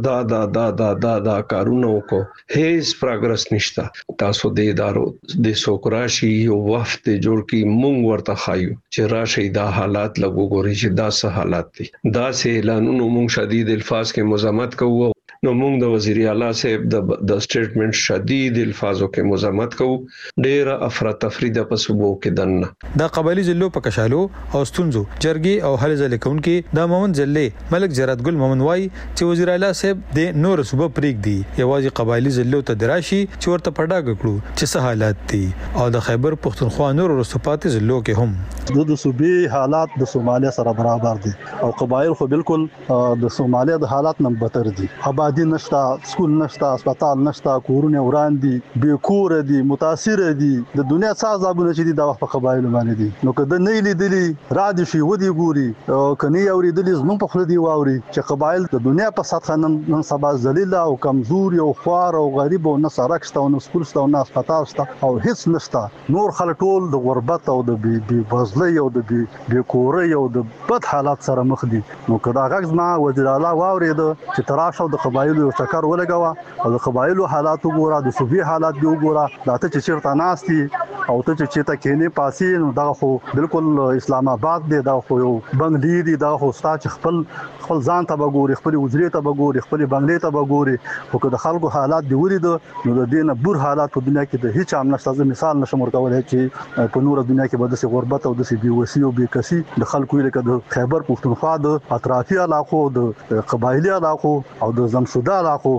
دا کارونه وکړو هیڅ پروګرس نشته تاسو د ادارو د سوکراشي یو وفد جوړ کی مونږ ورته خایو چې راشي دا حالات لګو ګوري چې دا څه حالات دي دا سه اعلانونو مونږ شدید الفاظ کې مزاحمت کوو نو موږ د وزیر اعلی صاحب د سټیټمنټ شدید الفاظو کې مزاحمت کوو ډېر افراطفری د پسوبو کې دنه د قبایلی ضلعو په کشالو او ستونزو جرګي او حل ځلې کونکي د مومن ځلې ملک جرات ګل مومن وای چې وزیر اعلی صاحب د نور صوبه پریک دی یوازې قبایلی ضلعو ته دراشي چې ورته پډاګ کړو چې څه حالات دي او د خیبر پښتونخوا نور رسوپات ضلعو کې هم د صوبې حالات د سومالیا سره برابر دي او قبایل خو بالکل د سومالیا د حالات نه بدتر دي آبادی نشتا سکول نشتا هسپتال نشتا کورونه وران دي بې کور دي متاثر دي د دنیا څه ځابونه چې دي د وخت په قبایل باندې دي نو کله نه لیدلې را دي شي ودی ګوري کني اوریدلې زمون په خله دی واوري چې قبایل د دنیا په سطح نن سبا ذلیل او کمزور او خوار او غریب او نه سرکشته او نه سکول ستا او نه هسپتال ستا او هیڅ نشتا نور خلک ټول د غربت او د بې وزلۍ او د بې کورۍ او د بد حالات سره مخ دي نو کدا غږ ما وزیر اعلی واورید چې تراشه د قبایل یو چکر ولګوا او د قبایلو حالات وګوره د صوبې حالات دی وګوره دا ته چې چیرته ناشتي او ته چې ته کېنه پاسې نو دا خو بالکل اسلام آباد دی دا خو یو بنگلې دی دا خو ستا چې خپل ځان ته وګوري خپل وزري ته وګوري خپل بنگلې ته وګوري خو که د خلکو حالات دی ورید نو د دینه بور حالات په دنیا کې د هیڅ عام نشته مثال نشم ورکولای چې په نور دنیا کې به د غربت او د بیوسی او بیکسی د خلکو لکه د خیبر پښتونخوا د اطرافي علاقو د قبایلی علاقو او د زمشوده علاقو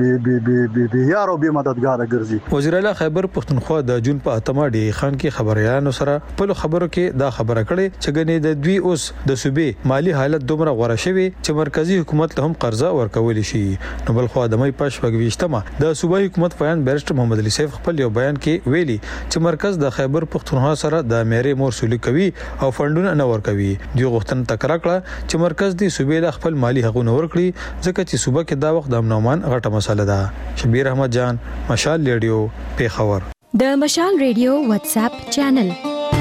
چې به یارو به مددگار ګرځي. وزیر اعلی خیبر پښتونخوا د جون په اتمه ډی خان کې خبريالانو سره په خبرو کې دا خبره کړې چې ګنې د دوی اوس د صوبې مالی حالت دومره غوړه شوی چې مرکزی حکومت له هم قرضه ورکول شي. نو بل خو د مې پښ وګويشتمه د صوبایي حکومت بیان بیرسټر محمد علي سیف خپل یو بیان کې ویلي چې مرکز د خیبر پښتونخوا سره د میرې مور سولې کوي او فندونه نه ورکوي. دی غوښتنه تکرار کړه چې مرکز دی صوبې د خپل مالی حقوقونه ورکړي ځکه چې صوبه کې دا وخت د امنومان غټه مسله ده. شبیر احمد جان مشال ریډیو پیښور. د مشال ریډیو واتس اپ چینل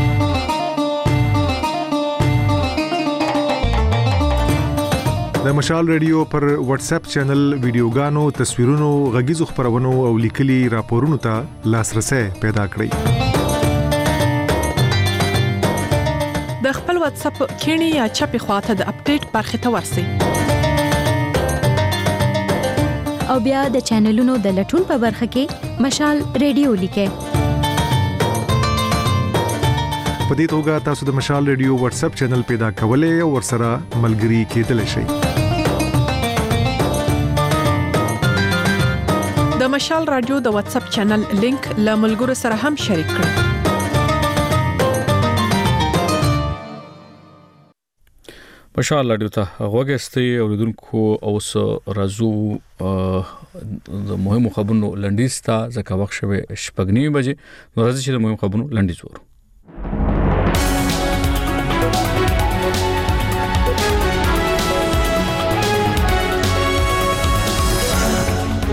د مشال ریډیو پر واتس اپ چینل ویډیوګانو تصویرونو غږیزو خبرونو او لیکلي راپورونو ته لاسرسي پیدا کړئ. د خپل واتس اپ کینی یا چپی خواته د اپډیټ برخه ته ورسئ او بیا د چینلونو د لټون په برخه کې مشال ریډیو لیکئ. په دې توګه تاسو د مشال ریډیو واتس اپ چینل پیدا کولای او ورسره ملګري کېدلی شئ. د مشال رادیو د واتس اپ چینل لینک له ملګرو سره هم شریک کړئ. مشال رادیو ته غوږی اوریدونکو اوس راځو د مهمو خبرونو لنډیز ته ځکه وخت شوه 8:30 بجې نو راځي چې د مهمو خبرونو لنډیز ورو.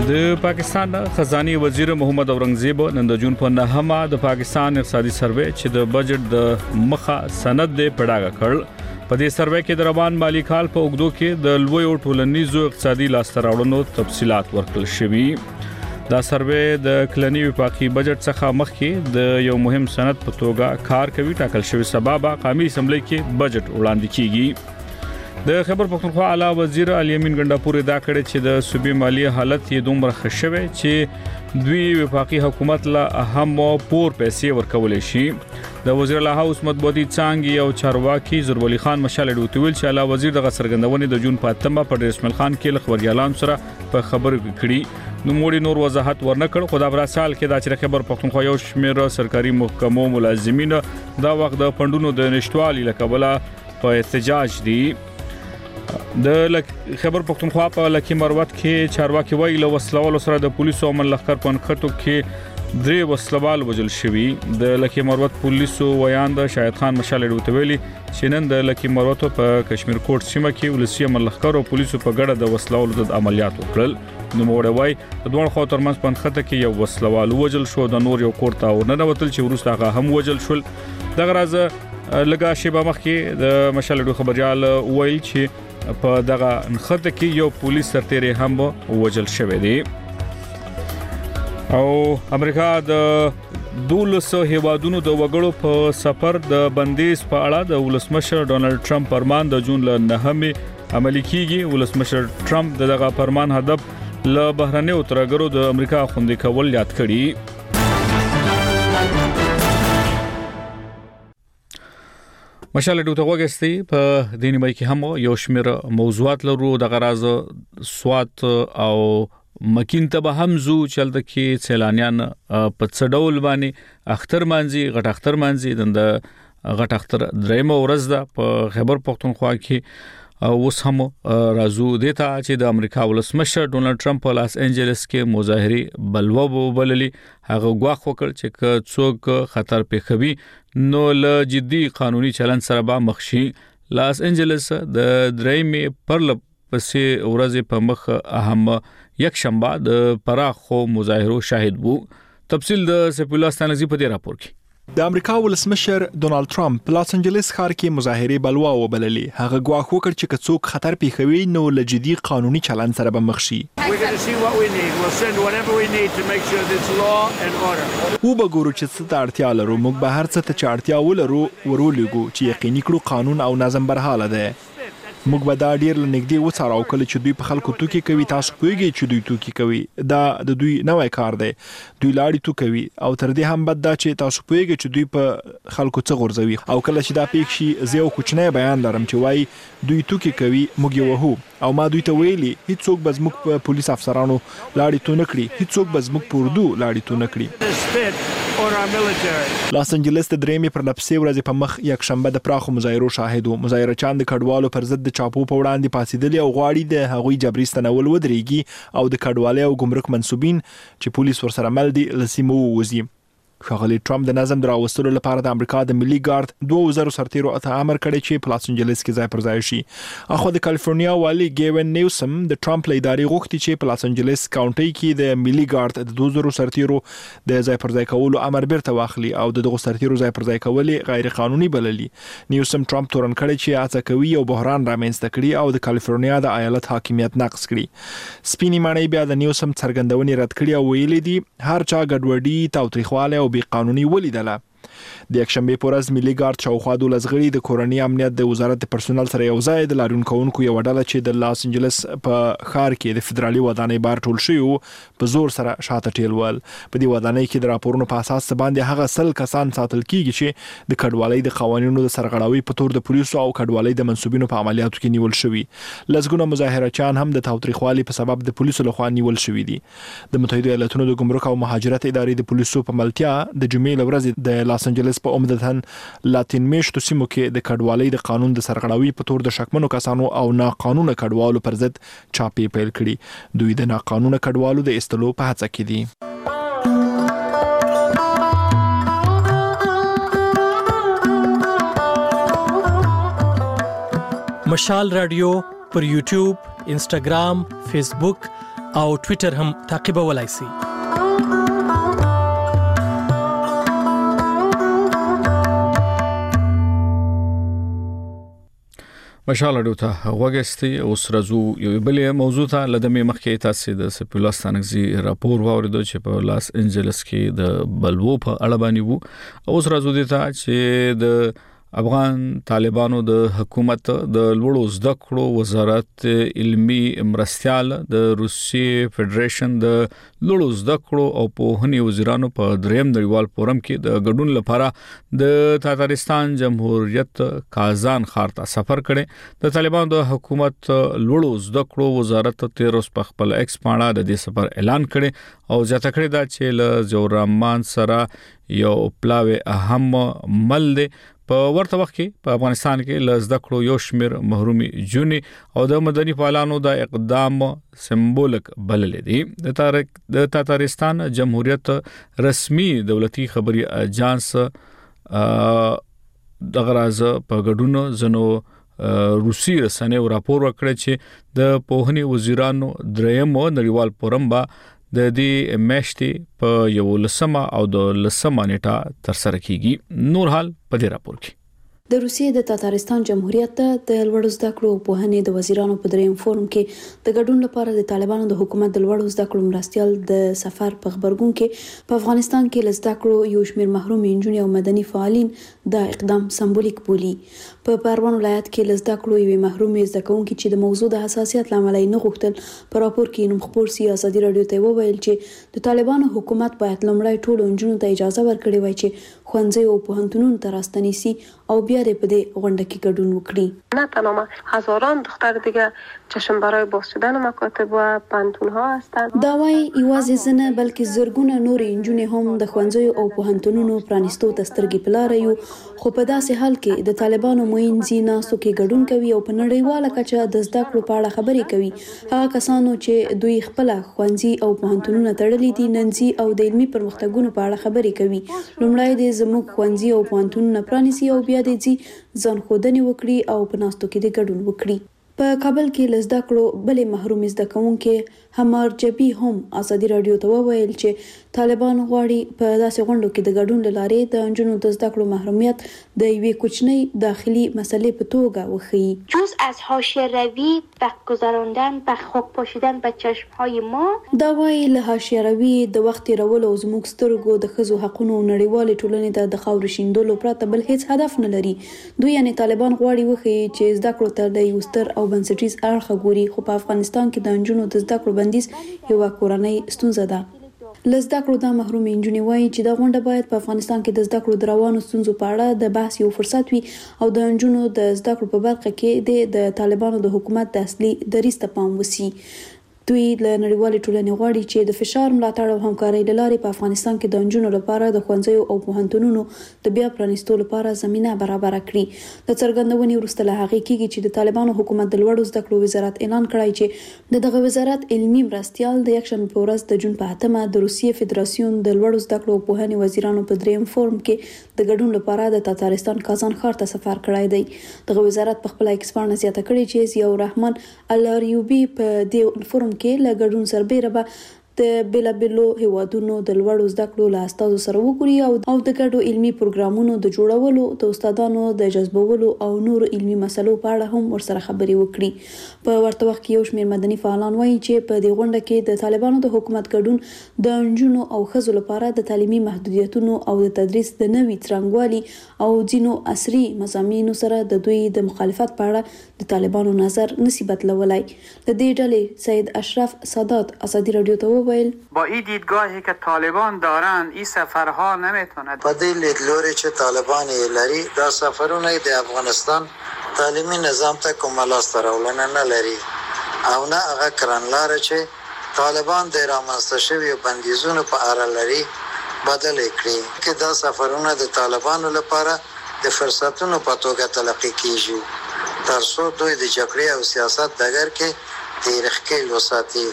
د پاکستان خزاني وزیر محمد اورنګزیب نن د جون په 9 د پاکستان اقتصادي سروې چې د بجټ د مخه سند د پړاګه کړ. په دې سروې کې د روان مالی کال په اوږدو کې د لوی ټولنیزو اقتصادي لاستهراوړنو تفصيلات ورکړل شوي. دا سروې د کلنی وفاقي بجټ څخه مخکې د یو مهم سند په توګه کار کوي. ټاکل شوی سبب قومي اسمبلی کې بجټ وړاندې کیږي. د خیبر پختونخوا اعلی وزیر علي امین ګنڈاپور دا کړی چې د صوبې مالی حالت یې دومره ښه شوی چې دوی وفاقي حکومت له اهم پور پیسې ورکولې شي. د وزیر اعلی هاوس مطبوعاتي څانګې او چارواکي زرولي خان مشال ډوتویل چې اعلی وزیر دغه سرګندونې د جون په 8 په رسمل خان کې خبريالان سره په خبرو کړي. نو موړي نور وضاحت ورنکړ. خو دا بر سال کې د خیبر پختونخوا یو شمېر سرکاري محکمو ملازمین دا وخت د پندونو د نشټوالي لکبله په احتجاج دي. د خیبر پختونخوا په لکی مروت کې چارواکي وایي له وسلوالو سره د پولیسو عمل لخر په نخټو کې درې وسلوال وجل شوي. د لکی مروت پولیسو ویاند شاهد خان مشال ډوتویلی چې نن د لکی مروت په کشمیر کوټ سیمه کې ولسی عمل لخر او پولیسو په ګډه د وسلوالو د عملیات وکړل. نو موږ وایي د دوه خو ترمنځ په نخټه کې یو وسلوال وجل شو. د نور یو کوټ تا ورننه وتل چې ورسته هغه هم وجل شول. دغه راز لګا شیبه مخکې د مشال ډو خبريال ویل چې په دغه نخټه کې یو پولیس سرتیری هم وجل شوی دی. او امریکا د 1200 هیوادونو د وګړو په سفر د بندیز په اړه د ولسمشر ډونالد ټرمپ فرمان د جون ل 9 عملي کیږي. ولسمشر ټرمپ دغه فرمان هدف له بهرنیو ترګرو د امریکا خوندې کول یاد کړي. مشال ډوته وګستی په دیني مې کې هم یو شمېر موضوعات لرو. د غراز سوات او مکین ته به هم زو چلته کې سیلانیان په څډول باندې اختر مانځي غټ اختر مانځي. د غټ اختر درېمه ورځ ده په خیبر پختونخوا کې. اوس هم رازو دیتا چې د امریکا ولسمشر ډونالد ټرمپ په لاس انجلس کې مظاهره بلوا وبللي. هغه غواخ وکړ چې څوک خطر پیښوي نو له جدي قانوني چلن سره به مخشي. لاس انجلس د درېمې پرله پسې ورځې په مخ اهم یک شنبه د پراخو مظاهرو شاهد وو. تفصیل د سپیلا ستانزي په دې راپور کې. د امریکا ولسمشر ډونالد ټرمپ په لاس انجلس ښار کې مظاهره بلوا وبللي. هغه غواخ وکړ چې څوک خطر پیښوي نو له جدي قانوني چلن سره به مخ شي. و به ګورو چې څه ته اړتیا لرو. موږ به هر څه ته اړتیا ولرو ورولېږو چې یقیني کړو قانون او نظم برحاله ده. موږ به دا ډیر لنګدي وڅارو کله چې دوی په خلکو توکي کوي. تاسو پوهیږئ چې دوی توکي کوي. دا د دوی نوې کار دی. دوی لاړې تو کوي او تر دې هم بد دا چې تاسو پوهیږئ چې دوی په خلکو څه غورځوي. او کله چې دا پیښ شي زه یو کوچنی بیان لرم چې وایي دوی توکي کوي موږ یې وهو. او ما دوی ته ویلي هیڅوک به زموږ په پولیس افسرانو لاړې تو نه کړي. هیڅوک به زموږ په اردو لاړې تو نه کړي. لاس انجلس د درېمې پر لپسې ورځې په مخ یک شنبه د پراخو مظاهرو شاهد وو. مظاهرچان د کډوالو پر ضد د چاپو په وړاندې پاسېدلي او غواړي د هغوی جبري ستنول ودرېږي او د کډوالۍ او ګمرک منسوبین چې پولیس ورسره مل دي له سیمو ووځي. ښاغلي ټرمپ د نظم راوستلو لپاره د امریکا د ملي ګارد 2000 سرتیرو ته امر کړی چې په لاس انجلس کې ځای پر ځای شي. اخو د کالیفورنیا والي ګیوین نیوسم د ټرمپ له ادارې غوښتي چې په لاس انجلس کاونټي کې د ملي ګارد د 2000 سرتیرو د ځای پر ځای کولو امر بیرته واخلي او دغه سرتیرو ځای پر ځای کول غیر قانوني بللي. نیوسم ټرمپ تورن کړی چې هڅه کوي او بحران رامنځته کړي او د کالیفورنیا د ایالت حاکمیت نقض کړي. سپینې ماڼۍ بیا د نیوسم څرګندونې رد کړي او ویلي دي هر چا ګډوډي تاوتریخواله او بې قانوني ولیدله. د یکشنبه په ورځ ملي ګارد شاوخوا 12 غړي د کورنۍ امنیت د وزارت پرسونل سره یو ځای د لاریون کوونکو یو ډله چې د لاس انجلس په ښار کې د فدرالي ودانۍ بار ټول شوی په زور سره شاته ټیلول. په دې ودانۍ کې د راپورونو په اساس باندې هغه 100 کسان ساتل کیږي چې د کډوالۍ د قوانینو د سرغړاوي په تور د پولیسو او کډوالۍ د منسوبینو په عملیاتو کې نیول شوی. لږګونه مظاهرچان هم د تاوتریخوالي په سبب د پولیسو لخوا نیول شوی دي. د متحده ایالاتونو د ګمرک او مهاجرت ادارې د پولیسو په ملتیا د جمعې ورځ د لاس انجلس په عمدتاً لاتین میشتو سیمو کې د کډوالۍ د قانون د سرغړاوي په تور د شکمنو کسانو او ناقانونه کډوالو پر ضد چاپې پیل کړي. دوی د ناقانونه کډوالو د استلو په هڅه کې دي. مشال رادیو پر یوټیوب، انسټاګرام، فیسبوک او ټوئیټر هم تعقیبولای شئ. مشال اډو ته وګستي اوس راځو یو بل موضوع ته لدمې مخکې تاسو د سپیلوستانګزي راپور واوریدو چې په لاس انجلس کې د بلوو په اړه باندې وو. اوس راځو د ته چې د افغان طالبانو د حکومت د لوړو زده کړو وزارت علمي مرستيال د روسي فدریشن د لوړو زده کړو او پوهنې وزیرانو په دریم نړیوال فورم کې د ګډون لپاره د تاتارستان جمهوریت کازان ښار ته سفر کړي. د طالبانو د حکومت لوړو زده کړو وزارت 13 په خپل ایکس باندې د دې سفر اعلان کړي او ځکه کړی دا چې له زورمان سره یو پلاوی اهم مل دی. په ورته وخت کې په افغانستان کې لزده کړو یو شمیر محرومي جونی او د مدني فعالانو د اقدام سمبولیک بلل دي. د تاتارستان جمهوریت رسمي دولتي خبري اجانس د غراز په ګډون زنو روسي رسنیو راپور وکړ چې د پوهنې وزیرانو دریم نړیوال فورم با د دې میاشتې په یو لسمه او د لسمه نیټه تر سره کیږي. نور حال په دې راپور کې د روسیې د تاتارستان جمهوریت د لوړو زده کړو او پوهنې د وزیرانو په دریم فورم کې د ګډون لپاره د طالبانو د حکومت د لوړو زده کړو مرستيال د سفر په خبرګون کې په افغانستان کې لزده کړو یو شمیر محروم انجونې او مدني فعالین د اقدام سمبولیک بولی. په پروان ولایت کې لزده کړو یو محروم زده کوونکي چې د موضوع د حساسیت لامل نه غوښتل په راپور کې نوم خبر سیاسي رادیو ته وویل چې د طالبانو حکومت باید لومړی ټولو انجونو ته اجازه ورکړي وای چې خوانځي او پوهنتونونو ته راستنیسي او بیا په دې غونډه کې ګډون وکړي. نه تنها هزاران دختر دیگه چشم برای باز شدن مکاتب و پانتونها هستند. دا وايي یوازې زنه بلکې زرګونه نور انجونې هم د خوانځي او پوهنتونونو پرانیستو تسترګي پلاره یو خو په داسې حال کې د طالبانو موینځي ناسو کې ګډون کوي او په نړیواله کچه د زده کړو په اړه خبرې کوي. هغه کسانو چې دوی خپل خوانځي او پوهنتونونو تړلي دي ننځي او د علمي پرمختګونو په اړه خبرې کوي. لومړی د زموږ خوانځي او پوهنتونونو پرانیسي او بیا د ځان خودنی وکړي او په ناستو کې د ګډون وکړي. په کابل کې لزده کړو بلې محروم زده کوونکې همار جبی هم ازادي رادیو ته وویل چې طالبان غواړي په داسې غونډو کې د ګډون لارې د انجونو د زده کړو محرومیت د یوې کوچنی داخلي مسلې په توګه وښیي. جز از حاشیه روی وقت گذراندن و خاک پاشیدن به چشمهای ما دا وايي له حاشیه روی د وخت تیرولو او زموږ سترګو د ښځو حقونو نړیوالې ټولنې د خاورې شیندلو پرته بل هیڅ هدف نه لري. دوی یعنی طالبان غواړي وښیي چې زده کړو ته د یو ستر او بنسټیز اړخ ګوري خو په افغانستان کې د انجونو د زده کړو بندیز یو کورنۍ ستونزه ده. لزده کړو د محروم انجونې وایي چې دا غونډه باید په افغانستان کې د زده کړو د روانو ستونزو په اړه د بحث یو فرصت وي او د انجونو د زده کړو په برخه کې د طالبانو د حکومت د اصلي دریځ ته پام وشي. دوی له نړیوالې ټولنې غواړي چې د فشار ملاتړ او همکارۍ لارې په افغانستان کې د انجونو لپاره د ښوونځیو او پوهنتونونو د بیا پرانیستو لپاره زمينه برابر کړي. د څرګندونې وروسته له هغې کېږي چې د طالبانو حکومت د لوړو زده کړو وزارت اعلان کړی چې دغه وزارت علمي مرستيال د یکشنبه په ورځ د جون په 8 د روسیې فدراسیون د لوړو زده کړو او پوهنې وزیرانو په دریم فورم کې د ګډون لپاره د تاتارستان کازان ښار ته سفر کړی دی. دغه وزارت په خپل ایکس باندې زیاته کړې چې ضیاء الرحمن الاریوبي په دې فورم کې له ګډون سربېره به د بیلابیلو هیوادونو د لوړو زده کړو له استادو سره وګوري او د ګډو علمي پروګرامونو د جوړولو د استادانو د جذبولو او نور علمي مسلو په اړه هم ورسره خبرې وکړي. په ورته وخت کې یو شمېر مدني فعالان وایي چې په دې غونډه کې د طالبانو د حکومت ګډون د انجونو او ښځو لپاره د تعلیمي محدودیتونو او د تدریس د نوي څرنګوالي او ځینو عصري مضامینو سره د دوی د مخالفت په اړه د طالبانو نظر نسی بدلولای. د دې ډلې سید اشرف سادات ازادي رادیو ته با این دیدگاهی که طالبان دارند این سفرها نمیتوند په دې لیدلوري چې طالبان یې لري دا سفرونه د افغانستان تعلیمي نظام ته کومه لاسته راوړنه نه لري او نه هغه کړنلاره چې طالبان د رامنځته شویو بندیزونو په اړه لري بدل کړي چې دا سفرونه د طالبانو لپاره د فرصتونو په توګه تلقي کیږي تر څو دوی د جګړې او سیاست ډګر کې تاریخ کې وساتي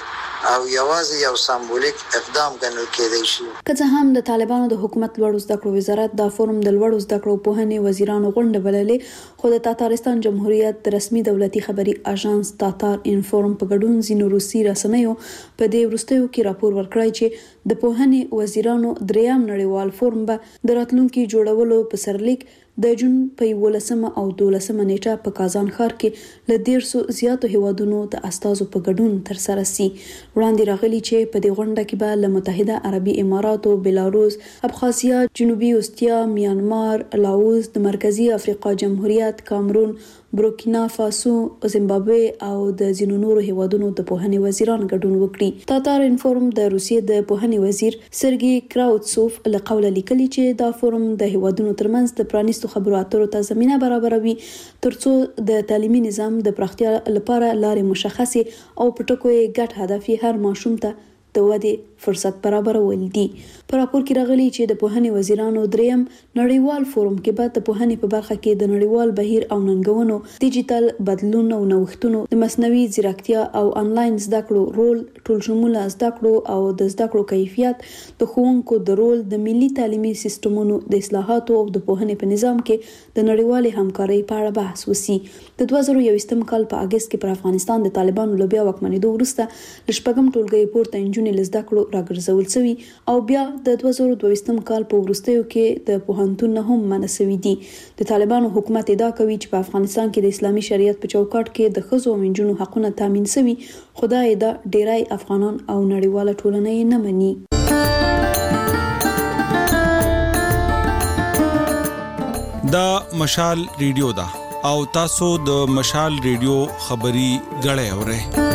او یوازې یو سمبولیک اقدام ګڼل کېدای شي. که څه هم د طالبانو د حکومت لوړو زده کړو وزارت دا فورم د لوړو زده کړو پوهنې وزیرانو غونډه بللې، خو د تاتارستان جمهوریت رسمي دولتي خبري اژانس تاتار انفورم په ګډون ځینو روسي رسنیو په دې وروستیو کې راپور ورکړی چې د پوهنې وزیرانو دریم نړیوال فورم به د راتلونکي جوړولو په سرلیک د جون په 11 او 12 نیټه په کازان ښار کې له 150 زیاتو هیوادونو د استازو په ګډون تر سره سي. وړاندې راغلي چې په دې غونډه کې به له متحده عربي اماراتو، بلاروس، ابخازیا، جنوبي اوستیا، میانمار، لاوس، د مرکزی افریقا جمهوریت، کامرون، بورکینا فاسو، زیمبابوے او د ځینو نورو هیوادونو د پوهنې وزیران ګډون وکړي. تاتار انفورم د روسیې د پوهنې وزیر سرګي کراوتسوف له قوله لیکلي چې دا فورم د هیوادونو ترمنځ د پرانیستو خبرو اترو ته زمينه برابروي ترڅو د تعلیمي نظام د پراختیا لپاره لارې مشخصه او په ټکو یې ګډ هدف هر ماشوم ته د ودې فرصت برابرول دي. په راپور کې راغلي چې د پوهنې وزیرانو دریم نړیوال فورم کې به د پوهنې په برخه کې د نړیوال بهیر او ننګونو، ډیجیټل بدلون او نوښتونو، د مصنوعي ځیرکتیا او انلاین زده کړو رول، ټول شموله زده کړو او د زده کړو کیفیت، د ښوونکو د رول، د ملي تعلیمي سیستمونو د اصلاحاتو او د پوهنې په نظام کې د نړیوالې همکارۍ په اړه بحث وسی. د 2021 کال په اگست کې پر افغانستان د طالبانو له بیا واکمنېدو وروسته ل شپږم ټولګي پورته نجونې لزده کړو راګرځول شوی او بیا د 2022 کال په وروستیو کې د پوهنتون نه هم منع شوی دي. د طالبانو حکومت ادعا کوي چې په افغانستان کې د اسلامي شریعت په چوکاټ کې د ښځو او نجونو حقونه تامین شوی، خدای دا ډیری افغانان او نړیواله ټولنه یې نه مني. دا مشال ریډیو دا او تاسو د مشال ریډیو خبري غړې اورئ.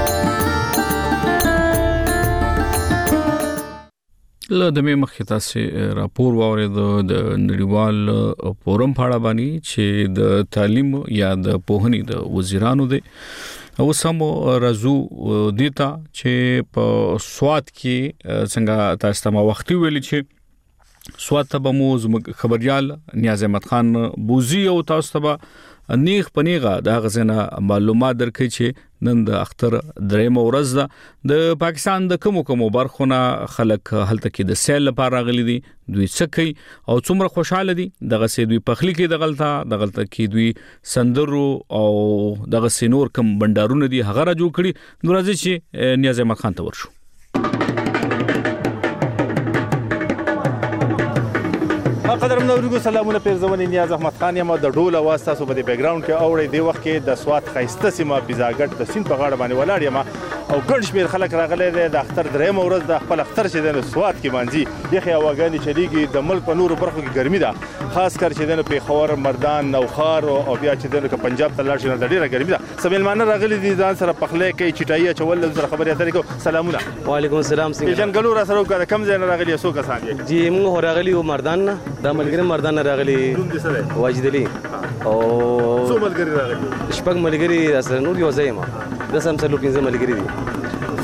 له د مخکې تاسو راپور واورید د نړیوال فورم په اړه باندې چې د تعلیم یا د پوهنې د وزیرانو دی او سمو رازو دیتا چې په سواد کې څنګه تاسو ته وختي ویل چې سواد ته به مو خبريال نیاز احمد خان بوزي او تاسو ته نیغ پنیغه د غزنه معلومات درکې چې نن د اختر دریم ورځ ده د پاکستان د کومو برخونه خلک هلته کې د سیل لپاره راغلي دي، دوی څه کوي او څومره خوشاله دي، دغه سي دوی پخلی کې د غلطه کې دوی سندرو او دغه سينور کم بندارونه دي هغه را جوړ کړي. نو راځي چې نیاز احمد خان ته ورشو. قدرمن اورګو سلامونه پیرزونه نیاز احمد خان یم د ډول اواز تاسو په بیک گراوند کې اوري دی وخت کې د سواد خیسته سیمه بيزاګټ د سین په غاړه باندې ولاړ یم او ګڼ شمیر خلک راغلي دي د اختر دریم ورځ د خپل اختر چې د سواد کې مانځي یخي اواګانی چلیږي د ملک په نورو برخو کې ګرمي ده، خاص کر چې د پیښور، مردان، نوخار او بیا چې د پنجاب ته لاړ شي د ډیره ګرمي ده. سمیلمانه راغلي دي ځان سره پخلې کوي، چټایي چول سره خبرې اترې کو. سلامونه. وعلیکم السلام. جنګلو را سره کم ځای نه راغلي سو کسان دي؟ جی موږ راغلي و مردان نه د ملګری مردان راغلي واجد علي او څو ملګری راغلي؟ شپږ ملګری سره نور یو ځای ما د سم سره لوکینځه ملګری دي.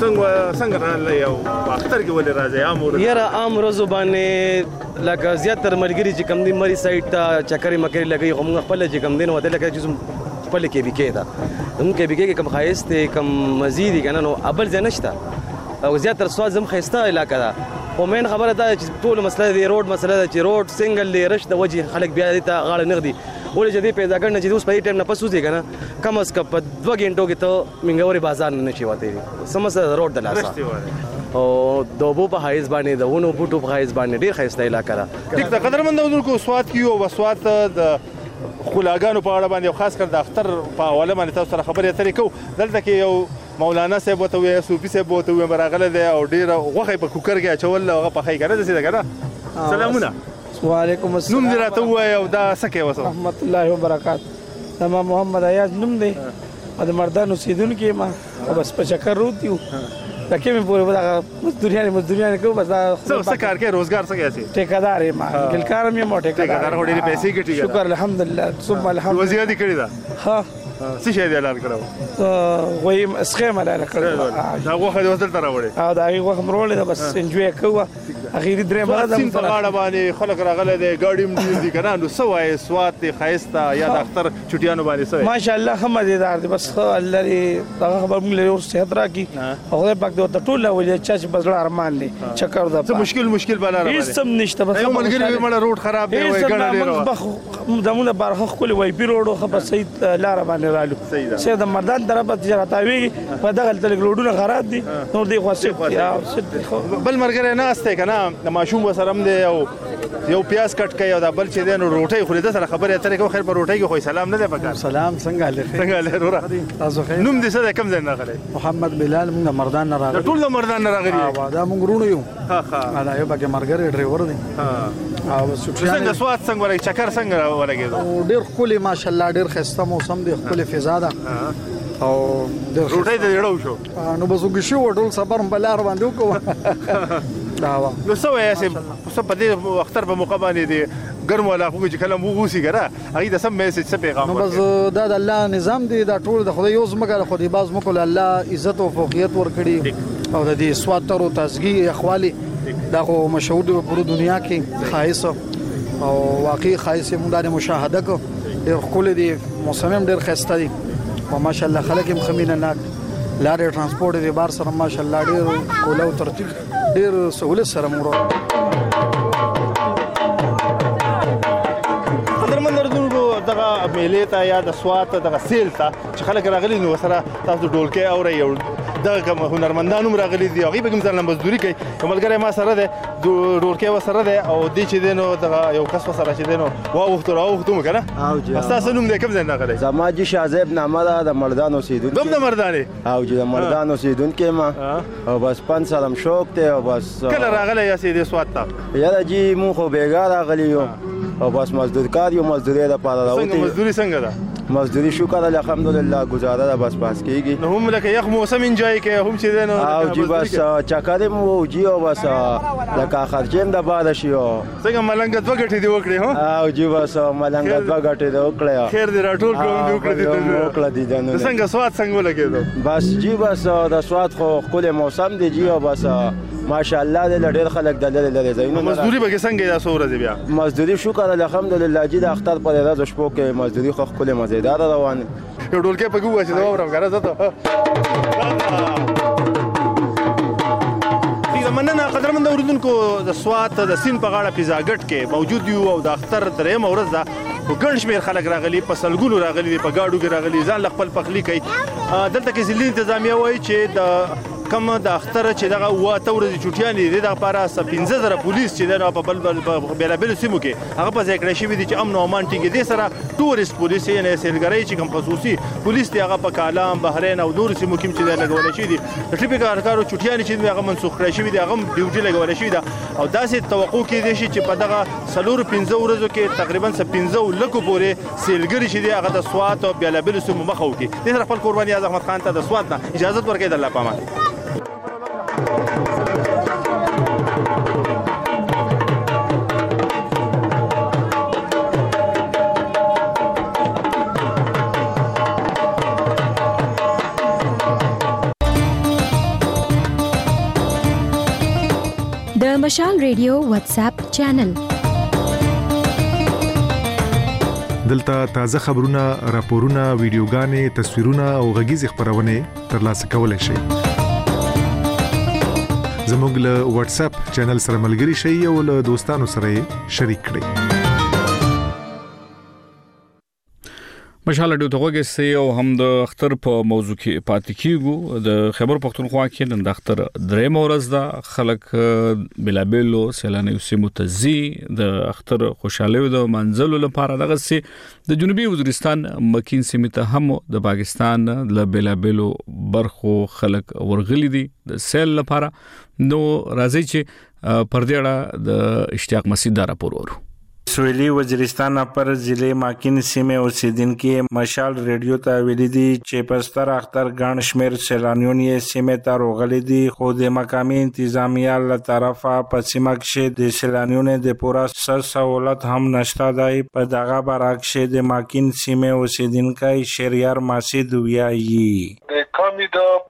څنګه راغلی یو اختر کې ولې راځي عام ورځ؟ یاره عام ورځ باندې لکه زیاتره ملګری چې کم دي مری سایت ته چکرې مکرې لګي خو موږ خپل چې کم دین وته لکه چې خپل کې بي کې دا موږ کې بي کې کم خایسته کم مزید کنه نو ابل ځای نشته او زیاتره سواد زم خایسته علاقه ده. او مین خبره ده چې ټول مسله دی روډ مسله ده چې روډ سنگل دی رش د وجه خلک بیا دې ته غاړه نغدي ولې چې دې پیدا کړنه چې اوس په دې ټیم نه پسوځي کنه کم از کم په 2 غنټو کې ته منګوري بازار نه شي وته سمسه روډ د لاسه او دوبو په حایز باندې د ونو بوټو په حایز باندې ډیر خیسته علاقه ده. ټیک ده قدرمن اورګو سواد کې او سواد د خلاګانو په اړه باندې خاص کر د اختر په حواله باندې تاسو سره خبرې اترې کو. دلته کې یو مولانا صاحب وته وي، صوفي صاحب وته وي، براغله دی او ډیر غوخه په کوکر کې اچول هغه په خای کنه د سیده کنه. سلامونه. وعلیکم السلام. نوم دې راته وای او دا سکه وسو. رحمت الله وبرکات. زما محمد ایاز نوم دی. د مردان اوسیدونکو ما بس په چکر روتیو. لکه مې پورې ودا مزدوریان کو بس دا څه کار کې روزګار څه کوي؟ ټیکادار یم ما ګلکار مې مو ټیکادار هډې پیسې ګټي. شکر الحمدلله ثم الحمد. وزیر دي کړی دا؟ ها څه شي دی اعلان کړو؟ وای سخه مله کړو دا غوخه د وصل تر وړي او دا غوخه مرولې دا بس انجوي کوه اخیری درې سوات سین په غاړه باندې خلک راغلي دي ګاډي م دي کنه نو سوای سوات خایسته یا د اختر چټیانو باندې سوای ماشاءالله هم مزیدار دي بس الله دې دا خبر موږ له صحت راکړي او خدای پاک دې ټول ولې چې بس ارمان دي چکر دا مشکل بلا راځي هیڅ سم نشته بس یو ملګری مړه روډ خراب دی وای ګاډي دمونه بارخه خپل وای پی روډ خو بس صحیح لار باندې رالو سه د مردان طرف ته راتاوي په دغه تل روډونه خراب دي نور دی خاصه بل مرګره نه استه کنه ماشوم وسرم دی یو پیاز کټ کوي او دا بل چې دین روټي خوري د سره خبره اترې کو خیر پر روټي کې خو سلام نه دی پکار سلام څنګه له ورو تاسو خیر نوم دې څه کم ځای نه غلي محمد بلال موږ مردان نه راغلي ټول مردان نه راغلي دا موږ رونو یو دا یو بګه مرګره ډرایور دی او څنګه سوات څنګه ورګي چکر څنګه ورګي ډیر خولي ماشاءالله ډیر خسته موسم دی خپل فضا ده او د روټي د جوړو شو نو بس وګشو ټول صبر بلار باندې وکړو دا نو سوې اسه په دې اختر په موقع باندې دي ګرم ولا خو چې کلم وګوسی ګره هغه د سم میسج څه پیغام نو بس دا د الله نظام دی دا ټول د خدای یو زمګه خو دی باز مکو الله عزت او فوقیت ورکړي او د دې سواتر او تازګي اخوالي دا خو مشهود په دنیا کې خاص او واقعي خاص موږ د مشاهده کو ډېر خپل دي موسم ډېر خسته دي او ماشاءالله خلک هم خمینه ناک لارې ترانسپورت دی بار سره ماشاءالله ډېر کولاو ترتیب ډېر سہولت سره مورو دغه میلې ته یا د سوات دغه سیل ته چې خلک راغلي نو سره تاسو ډولکې اوري او دغه کوم هنرمندانو راغلي دي هغه به کوم ځل مزدوري کوي کوملګری ما سره ده ډولکې و سره ده او دې چې دینو دغه یو کس سره چې دینو واوختو مو کنه او جی تاسو نوم دې کوم ځای راغلي زما جی شازیب نامه ده د مردان اوسیدونکو د مردان او جی د مردان اوسیدونکو ما او بس 5 سالم شوق ته او بس کله راغلی یا سیدې سوات ته یا جی مو خو بیګار راغلی یو او بس مزدور کار یو مزدوري د پاره راوتی څنګه مزدوري څنګه ده مزدوري شکر الحمدلله گزاره ده بس پاس کیږي نو هم لکه یخ موسم انجوای کوي هم چې دینو او جی بس چکر مو جی او بس لکه خرچم د باد شي او څنګه ملنګ دوه غټي دی وکړي هو او جی بس ملنګ دوه غټي دی وکړي خیر دې راټول کوم دی وکړي دي جنو څنګه سوات څنګه ولګیدو بس جی بس د سوات خو خپل موسم دی جی او بس ماشاءالله د ډېر خلک د لری زینو مزدوري به څنګه دا سوره دی بیا مزدوري شکر الحمدلله جی د اختر پر ورځ شپو کې مزدوري خو خپل مزیدار روان یو ډولکې په ګوښه چې دا اورم غره زته مننه قدرمن اوریدونکو د سوات د سین په غاړه پیزاګټ کې موجود یو او د اختر درې مورز ده وګڼ شمیر خلک راغلي په سلګونو راغلي په گاډو کې راغلي ځان خپل پخلی کوي دلته کې ځلې انتظامیه وایي چې د کوم د اختر چې دغه واته ورځې چټیانې دي د لپاره 15000 پولیس چې د په بل بیلابل سیمو کې هغه په ځای کړی شوی دي چې امن او امان ټینګ دي سره ټورست پولیس یې نه سیلګری چې کوم خصوصي پولیس دی هغه په کالام بحرین او نور سیمو کې چې لګول شي دي د ټریپیک کارکارو چټیانې چې هغه منسوخ کړی شوی دي هغه ډیوټي لګول شي دا او داسې توقع کې دي چې په دغه 4-5 ورځو کې تقریبا 15 لکو پورې سیلګری شي دي هغه د سوات او بیلابل سیمو مخاو کې د سره خپل قرباني احمد خان ته د سوات نه اجازه ورکړي د الله پامه د مشال ریډیو واتس اپ چینل دلته تازه خبرونه، راپورونه، ویډیوګانې، تصویرونه او غږیز خبرونه ترلاسه کولای شئ. زموږ له واتس اپ چینل سره ملګري شئ او له دوستانو سره شریک کړئ. مشال ډیو ته وګورئ او هم د اختر په موضوع کې پاتې کیږو. د خیبر پختونخوا کې نن د اختر درې مورز ده خلک بلابلو سیلاني سیمو ته زی د اختر خوشاله د منځلو لپاره دغه سي د جنوبي وزیرستان مکین سیمه ته هم د پاکستان له بلابلو برخو خلک ورغلي دي د سیل لپاره. نو راځي چې پر دې اړه د اشتیاق مسعود راپور ورو. سویلی وزیرستان پر ضلع ماکین سیمه اوسیدونکو مشال ریډیو ته ویلي دي چې پستر اختر ګڼ شمیر سیلانیون یې سیمه ته راغلي دي خو د مقامي انتظامیه له طرفه په سیمه کې د سیلانیون د پورا سہولت هم نشته دی. په دغه برعکس د ماکین سیمه اوسیدونکو شریار مسعود ویایي د کمی د مقابله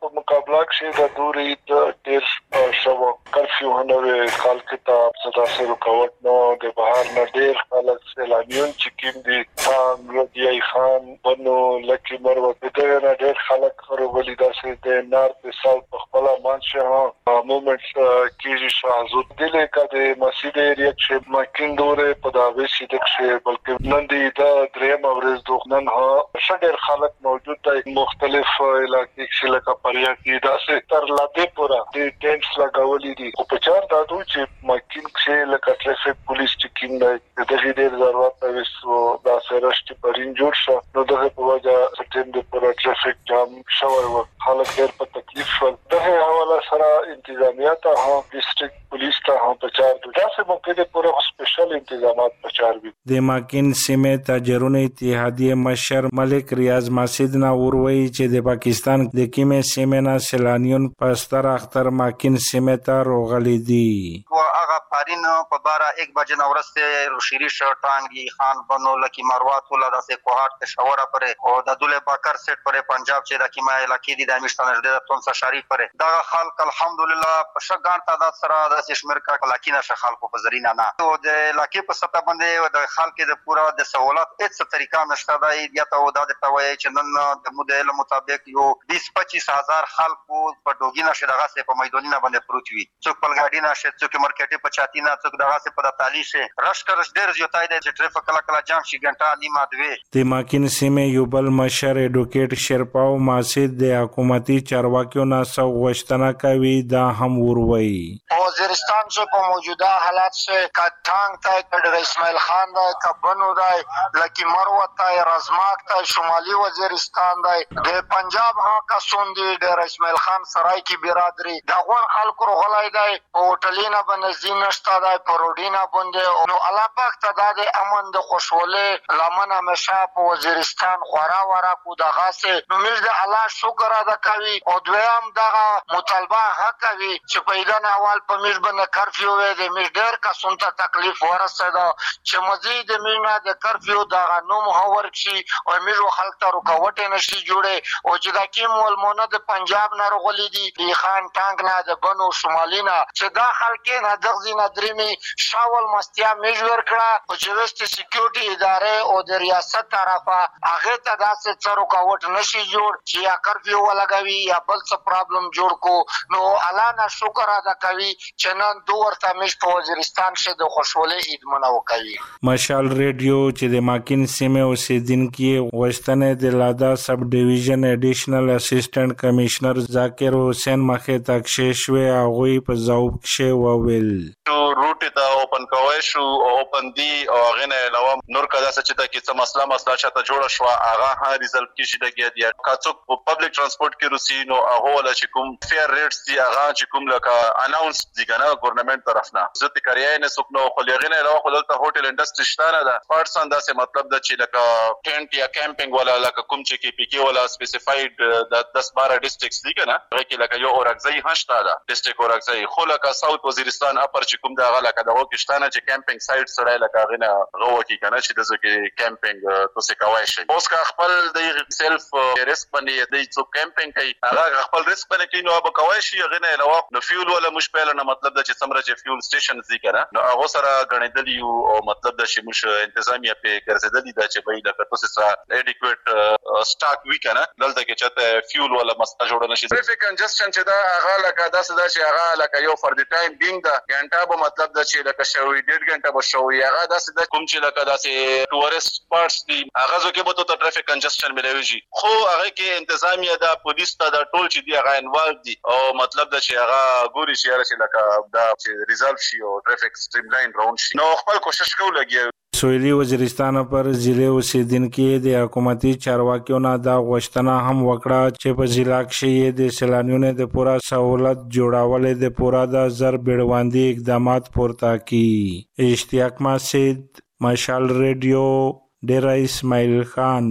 بلاک شي د دوري د ډیر شوه کرفیو هنوي خلک ته ستاسو رکاوټ نو د بهر نه ډیر خلک سیلانیون چې کوم دي تام رضی خان بنو لکی مروه د نه ډیر خلک خروغلي داسې د نارت ساوث خپل مانشه موومنټس کیږي شازود دله کده مسجد ایریا چې مکین دوره په داوی شي د شه بلکې نن دی د دریم اورز دوغنن ها شډر خلک موجود دي مختلف علاقې کې لکه پریا کې داسې تر لاده پورا د ټینټس لګولې دي او په چار دادو چې مکین کې لکه ټریفیک پولیس چیکینګ دی د دې ډېر ضرورت دی سو دا سرشت پرین جوړ شو نو دغه په وجه سټیم د پورا ټریفیک جام شوی و خلک ډېر په تکلیف ول دغه حواله سره انتظامیه ته هم ډیسټریکټ پولیس ته هم په چار دي داسې موقع د پورا سپیشل انتظامات په چار وي د ماکین سیمه تاجرونو اتحادیه مشر ملک ریاض ماسید نا وروي چې د پاکستان د کیمه سیمه نه سیلانیون پستر اختر ماکین سیمه ته روغلي دي هغه پارین په بارا 1 بجې نو ورسته شيری شټانګي خان بنو لکی مروات ولا داسې کوهات ته شاوره پرې او د دوله باکر سیټ پرې پنجاب چې د کیمه علاقې دي د امشتان د تونسا شاری پرې دا خلک الحمدلله په شګان تعداد سره د شمیر کا کلاکینه خلکو په زرینا نه او د علاقې په سطح باندې د خلکو د پورا د سہولت هیڅ طریقه نشته دی یا ته د توي چې نن د مودیل مطابق یو 20-25 هزار خلکو په دوګینا شدغه سه په میدانینه باندې پروت وي څوک په ګاډی نه شي څوک مارکیټ په چاتینا څوک دغه سه په تالی شه رشکرش ډیر زیاتای دی چې ټریفیک کلا جام شي ګنټه نیمه دوی د ماکین سیمه یو بل مشر ایډوکیټ شرپاو ماسید د حکومتي چارواکیو نه سو غوښتنه کوي دا هم وروي وزیرستان چې په موجوده حالات سے کټانګ ته کډر اسماعیل خان دا کبنو دا لکی مروه ته رزماک ته شمالي وزیرستان دا د پنجاب ها کا سوندي ډیر اسماعیل خان سرای کی برادری دا غون خلکو غلای دی هوټلینا بنزین نشتا دا پروډینا باندې نو الله پاک ته دا د امن د خوشاله لمن همیشه په وزیرستان خورا ورا کو دغه سه نو موږ د الله شکر ادا کوي او دویم دغه مطالبه حق کوي چې پیدا نه اول په موږ باندې کرفیو وې د موږ ډېر کسون ته تکلیف ورسېده چې مزید موږ د کرفیو دغه نو محور شي او موږ خلک ته رکاوټ نشي جوړه او چې دا کیم ولمونه د پنجاب نه رغولې دي خان ټانګ نه د بنو شمالي نه چې دا خلک نه دغزي نه درېمي شاول مستیا میجور کړه او چې وست سکیورټي ادارې او د ریاست طرفه هغه ته داسې څرو کاوټ نشي جوړ چې یا کرفیو ولګوي یا بل څه پرابلم جوړ کو نو الله نه شکر ادا کوي چې نن دوه ته مش په وزیرستان شه د خوشاله عید مناو کوي مشال ریډیو چې د ماکین سیمه اوسیدونکو وشتنه د لادا سب ډیویژن اډیشنل اسسټنټ کمشنر ذاکر حسین مخه تک شوي هغه په ځواب کې وویل روټ ته اوپن کوي شو اوپن دی او غنه علاوه نور کدا چې ته کې مسله شته جوړ شو هغه ها ریزلټ کې شي دګیا دي کاڅوک په پبلک ترانسپورت کې روسي نو هغه ولا چې کوم فیر ریټس دي هغه چې کوم لکه اناونس دي کنه ګورنمنت طرفنا ځکه کریای نه سکنو خو لغنه علاوه خو دلته هوټل انډستری شته نه ده پرسن دا څه مطلب د چې لکه ټینټ یا کیمپینګ ولا لکه کوم چې کې پی کې ولا سپیسیفاید د 10-12 ډیسټریکټس دي کنه هغه کې لکه یو اورګزای هشته ده ډیسټریکټ اورګزای خو لکه ساوث وزیرستان اپر چې کوم دا هغه لکه دغه کشتانه چې کیمپینګ سایټ سره لکه غنه غو کې کنه چې دغه کې کیمپینګ تاسو کوی شئ اوس کا خپل د سیلف ریسک باندې د څو کیمپینګ کوي هغه خپل ریسک باندې کوي نو به کوی شي غنه علاوه نو فیول ولا مشپل نه مطلب د چې سمره چې فیول سټیشنز دي کنه نو هغه سره غنیدلی او مطلب د شي مش انتظامیه په ګرځیدلی دا چې به لکه تاسو سره اډیکویټ سټاک وی کنه دلته کې چته فیول ولا مسته جوړ نشي ټریفیک کنجسشن چې دا هغه لکه داسه دا چې هغه لکه یو فار دی ټایم بینګ دا ګنټه به مطلب د چې لکه شوی 1.5 غنټه به شوی هغه داسه د کوم چې لکه داسه ټورست پارټس دي هغه ځکه به ته ټریفیک کنجسشن ملوي خو هغه کې انتظامیه دا پولیس ته دا ټول چې دی هغه انوالو دي او مطلب د چې هغه ګوري چې لکه دا چې ریزالو شي او ټریفیک سټریم لاین راوند شي نو خپل کوشش کوو لګي سویلی وزیرستان پر ضلع اوسیدونکو د حکومتي چارواکیو نه دا غوښتنه هم وکړه چې په ضلع کې د سیلانیونو د پوره سہولت جوړول د پوره د زر بیړوندي اقدامات پورته کړي اشتیاق ماسید مشال ریډیو ډیر اسماعیل خان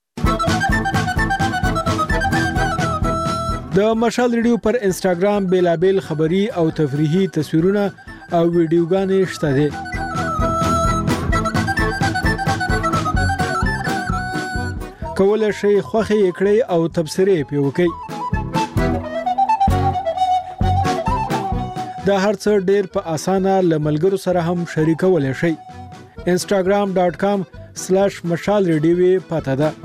د مشال ریډیو پر انسټاګرام بیلابل خبری او تفریحي تصویرونه او ویډیوګانې شته دي کولای شئ خوښي کړئ او تبصرې پې وکړئ دا هر څه ډیر په اسانه لملګرو سره هم شریکولای شئ. instagram.com/مشال ریډیو پته ده.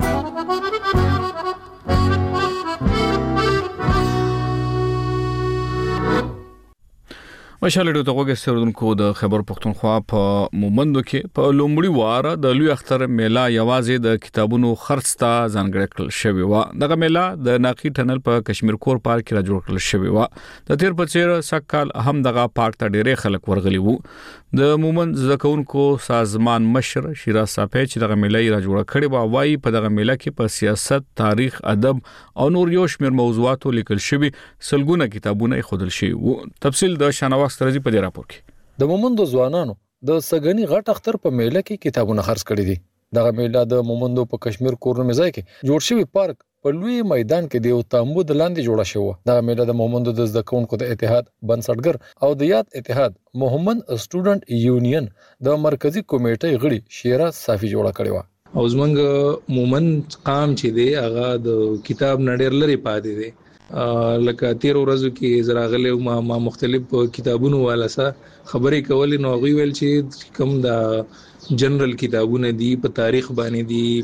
مشال ریډیو ته وګورئ د خبر پښتونخوا په مومندو کې په لومړی وار د لوی اختر میله یوازې د کتابونو خرڅ ته ځانګړې کړل شوې و. دغه میله د ناقي ټنل په کشمیر کور پارک کې را جوړ کړل شوې و. د تیر په څیر سکهال هم دغه پارک ته ډېرې خلک ورغلي وو. د مومند زکونکو سازمان مشر شیراز صافی چې دغه میله را جوړ کړې و وايي په دغه میله کې په سیاست، تاریخ، ادب او نور یو شمېر موضوعاتو لیکل شوي سلګونه کتابونه خودل شوي وو. تفصیل د شناوخت سترځي په دې راپور کې. د مومندو ځوانانو د سګنی غټ اختر په میله کې کتابونه خرڅ کړي دي. دغه میله د مومندو په کشمیر کور نومځای کې جوړ شوی پارک په لوی میدان کې د یو تامبو د لاندې جوړه شوی. دغه میله د مومندو د زدکونکو د اتحاد بنسټګر او د یاد اتحاد مومند سټوډنټ یونین د مرکزی کمیټې غړي شیراز صافی جوړه کړې و. او زمونږ مومند قام چې دی هغه د کتاب نړیر لري پاتې دی. لکه 13 ورځو کې زراغله ما مختلف کتابونو والا سره خبرې کولې نو غوي ویل چې کوم د جنرال کتابونه دي، په تاریخ باندې دي،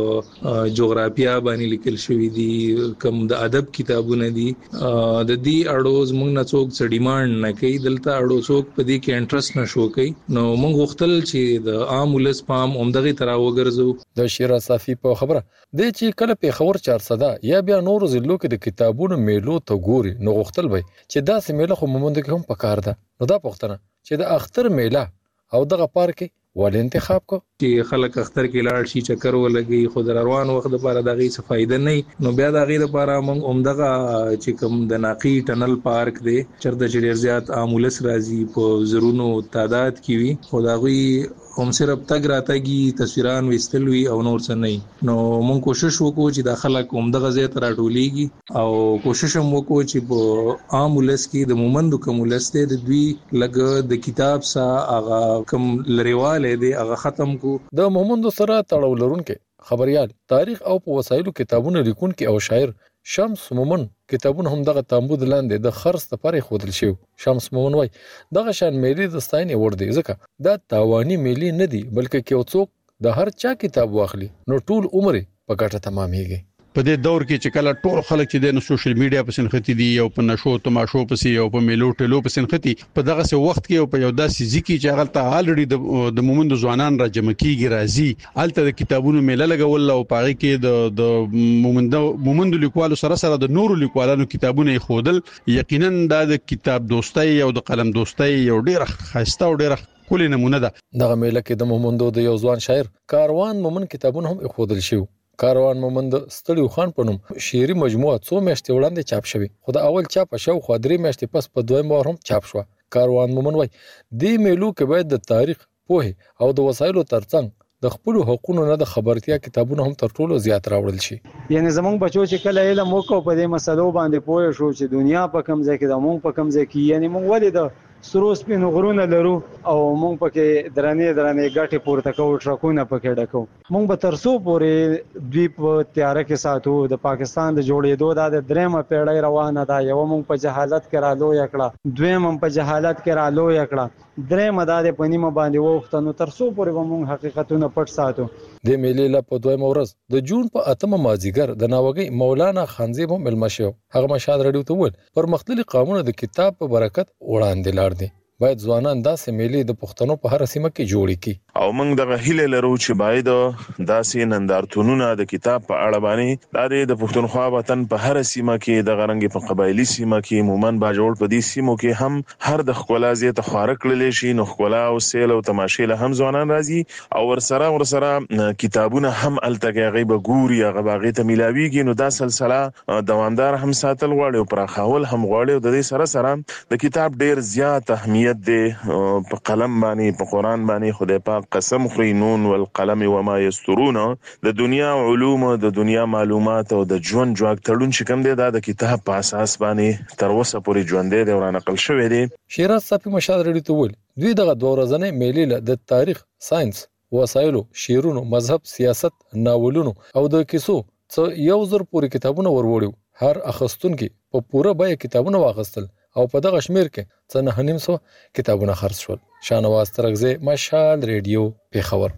په جغرافیا باندې لیکل شوی دي، کوم د ادب کتابونه دي، د دې اړو موږ نه څوک څه ډیماند نه کوي. دلته اړو څوک په دې کې انټرست نشو کوي. نو موږ غوښتل چې د عام ولس پام اومدغه ترا وګرځو. د شیراز صافی په خبره د چې کله په خبر 400 یا بیا نور ضلعو کې د کتابونو میلو ته ګوري نو غوښتل وي چې دا سیمه خو مومند کې هم پکار ده. نو دا پښتنه چې د اختر میله او دغه پارک ول انتخاب کو چې خلک اختر کې لاړ شي چکر ولګي خو د روان وخت لپاره دغه څه فائدہ نه نو بیا دغه لپاره موږ اومدغه چې کوم د ناقي ټنل پارک دی چرته چې زیات عامولس راځي په زرونو تعداد کې وي خو دغه هم صرف تګ راتګي تصویران وستلوي او نور څه نه. نو موږ کوشش وکړو چې د خلک اومدغه زیات راټولېږي او کوشش هم وکړو چې په عامولس کې د مومندو کومولس ته د دوی لګ د کتاب سره هغه کوم لریواله دی هغه ختم کو. د مومندو سره تړاو لرونکو خبريال تاریخ او په وسایلو کتابونه لیکونکو او شاعر شمس مومن کتابونه هم دغه تامبو د لاندې د خرڅ لپاره خودل شو. شمس مومن وای دغه شان میلي د ستاینې ور دي ځکه دا تاوانی میلي نه دي بلکې کې څوک د هر چا کتاب واخلي نو ټول عمر په ګټه تمامېږي. په دې دور کې چې کله ټول خلک چې د سوشل میډیا په سنختي دي او په نشو تماشو پسې او په میلو ټلو په سنختي په دغه څه وخت کې او په یو داسې ځکه چې هغه ته الریډي د مومند ځوانان را جمع کیږي راځي الته د کتابونو میله لګول او پاره کې د مومند لیکوالو سره د نورو لیکوالانو کتابونه خودل یقینا د کتاب دوستۍ او د قلم دوستۍ یو ډیر خاصه او ډیر کلی نمونه ده. دغه میله کې د مومندو د یو ځوان شاعر کاروان مومن کتابونه هم خودل شو. کاروان مومند ستړیو خان په نوم شعري مجموعه څو میاشتې وړاندې چاپ شوی خو د اول چاپ شو خو درې میاشتې پس په دویم وار هم چاپ شو. کاروان مومن وای د میلو کې باید د تاریخ پوهه او د وسایلو ترڅنګ د خپل حقوقو نه د خبرتیا کتابونه هم تر ټولو زیات راوړل شي. یعنی زمونږ بچو چې کله علم وکړو په دې مسلو باندې پوه شو چې دنیا په کوم ځای کې د مونږ په کوم ځای کې یعنی مونږ ولې د سرو سپینو غرونه لرو او مونږ پکې درنې ګټې پورته کوو ټرکونه پکې ډکو. مونږ به ترسو پورې دوی په تیاره کې ساتو. د پاکستان د جوړېدو د درېمه پیړۍ روانه ده. یو مونږ په جهالت کې را لوی کړه، دویم هم په جهالت کې را لوی کړه، درېمه د پنیمه باندې وخت نو ترسو پورې به مونږ حقیقتونه پټ ساتو. د میلې لا په دویم ورځ د جون په 8 مازیګر د ناوګي مولانا خانزیب هم ملما شو. هغه مشال رډیو ته ول پر مختلف قومونو د کتاب په برکت وړاندې لاړ دي. باید ځوانان داسې میلې د پښتنو په هر سیمه کې جوړې کړي او موږ دغه هیله لرو چې باید داسې نندارتونونه د کتاب په اړه باندې د پښتونخوا وطن په هر سیمه کې د غرنګ په قبایلی سیمه کې مومن با جوړ په دې سیمو کې هم هر د خپل ازیت خارق للی شي نو خپل او سیل او تماشې له هم ځوانان راځي او ورسره کتابونه هم الته غیب ګوري هغه باغې ته ملاویږي نو دا سلسله دوامدار هم ساتل غواړي او پراخول هم غواړي د دې سره د کتاب ډیر زیات اهمیت دی په قلم باندې په قران باندې خدای پاک قسم خوري نون والقلم وما يسترون د دنیا علوم د دنیا معلومات او د ژوند جوړ تړون چې کوم دی دا د کتاب په اساس باندې تر اوسه پورې ژوند دی او نقل شوی دی. شیراز صافی مشال رډی ته ول دوی دغه دوه ورځې میلې د تاریخ، ساينس، وسایلو، شعرونو، مذهب، سیاست، ناولونو او د کیسو څو یو زر پورې کتابونه وروړو. هر اخستونکو په پوره بای کتابونه واغستل او په دغه شمیر کې څنګه 950 کتابونه خرڅ شول. شاهنواز ترغزی، مشال ریډیو، پیښور.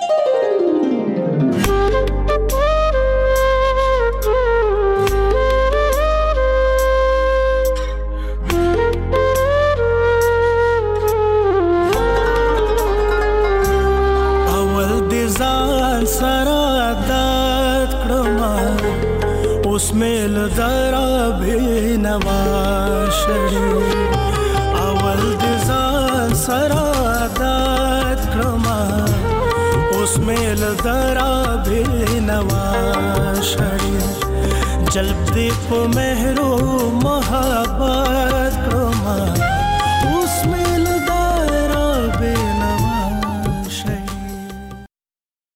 उसमें लदरा बेनवा शरी अवल दिजान सरादात क्रमा उसमें लदरा बेनवा शरी जल्ब दीप मेहरो महाबत क्रमा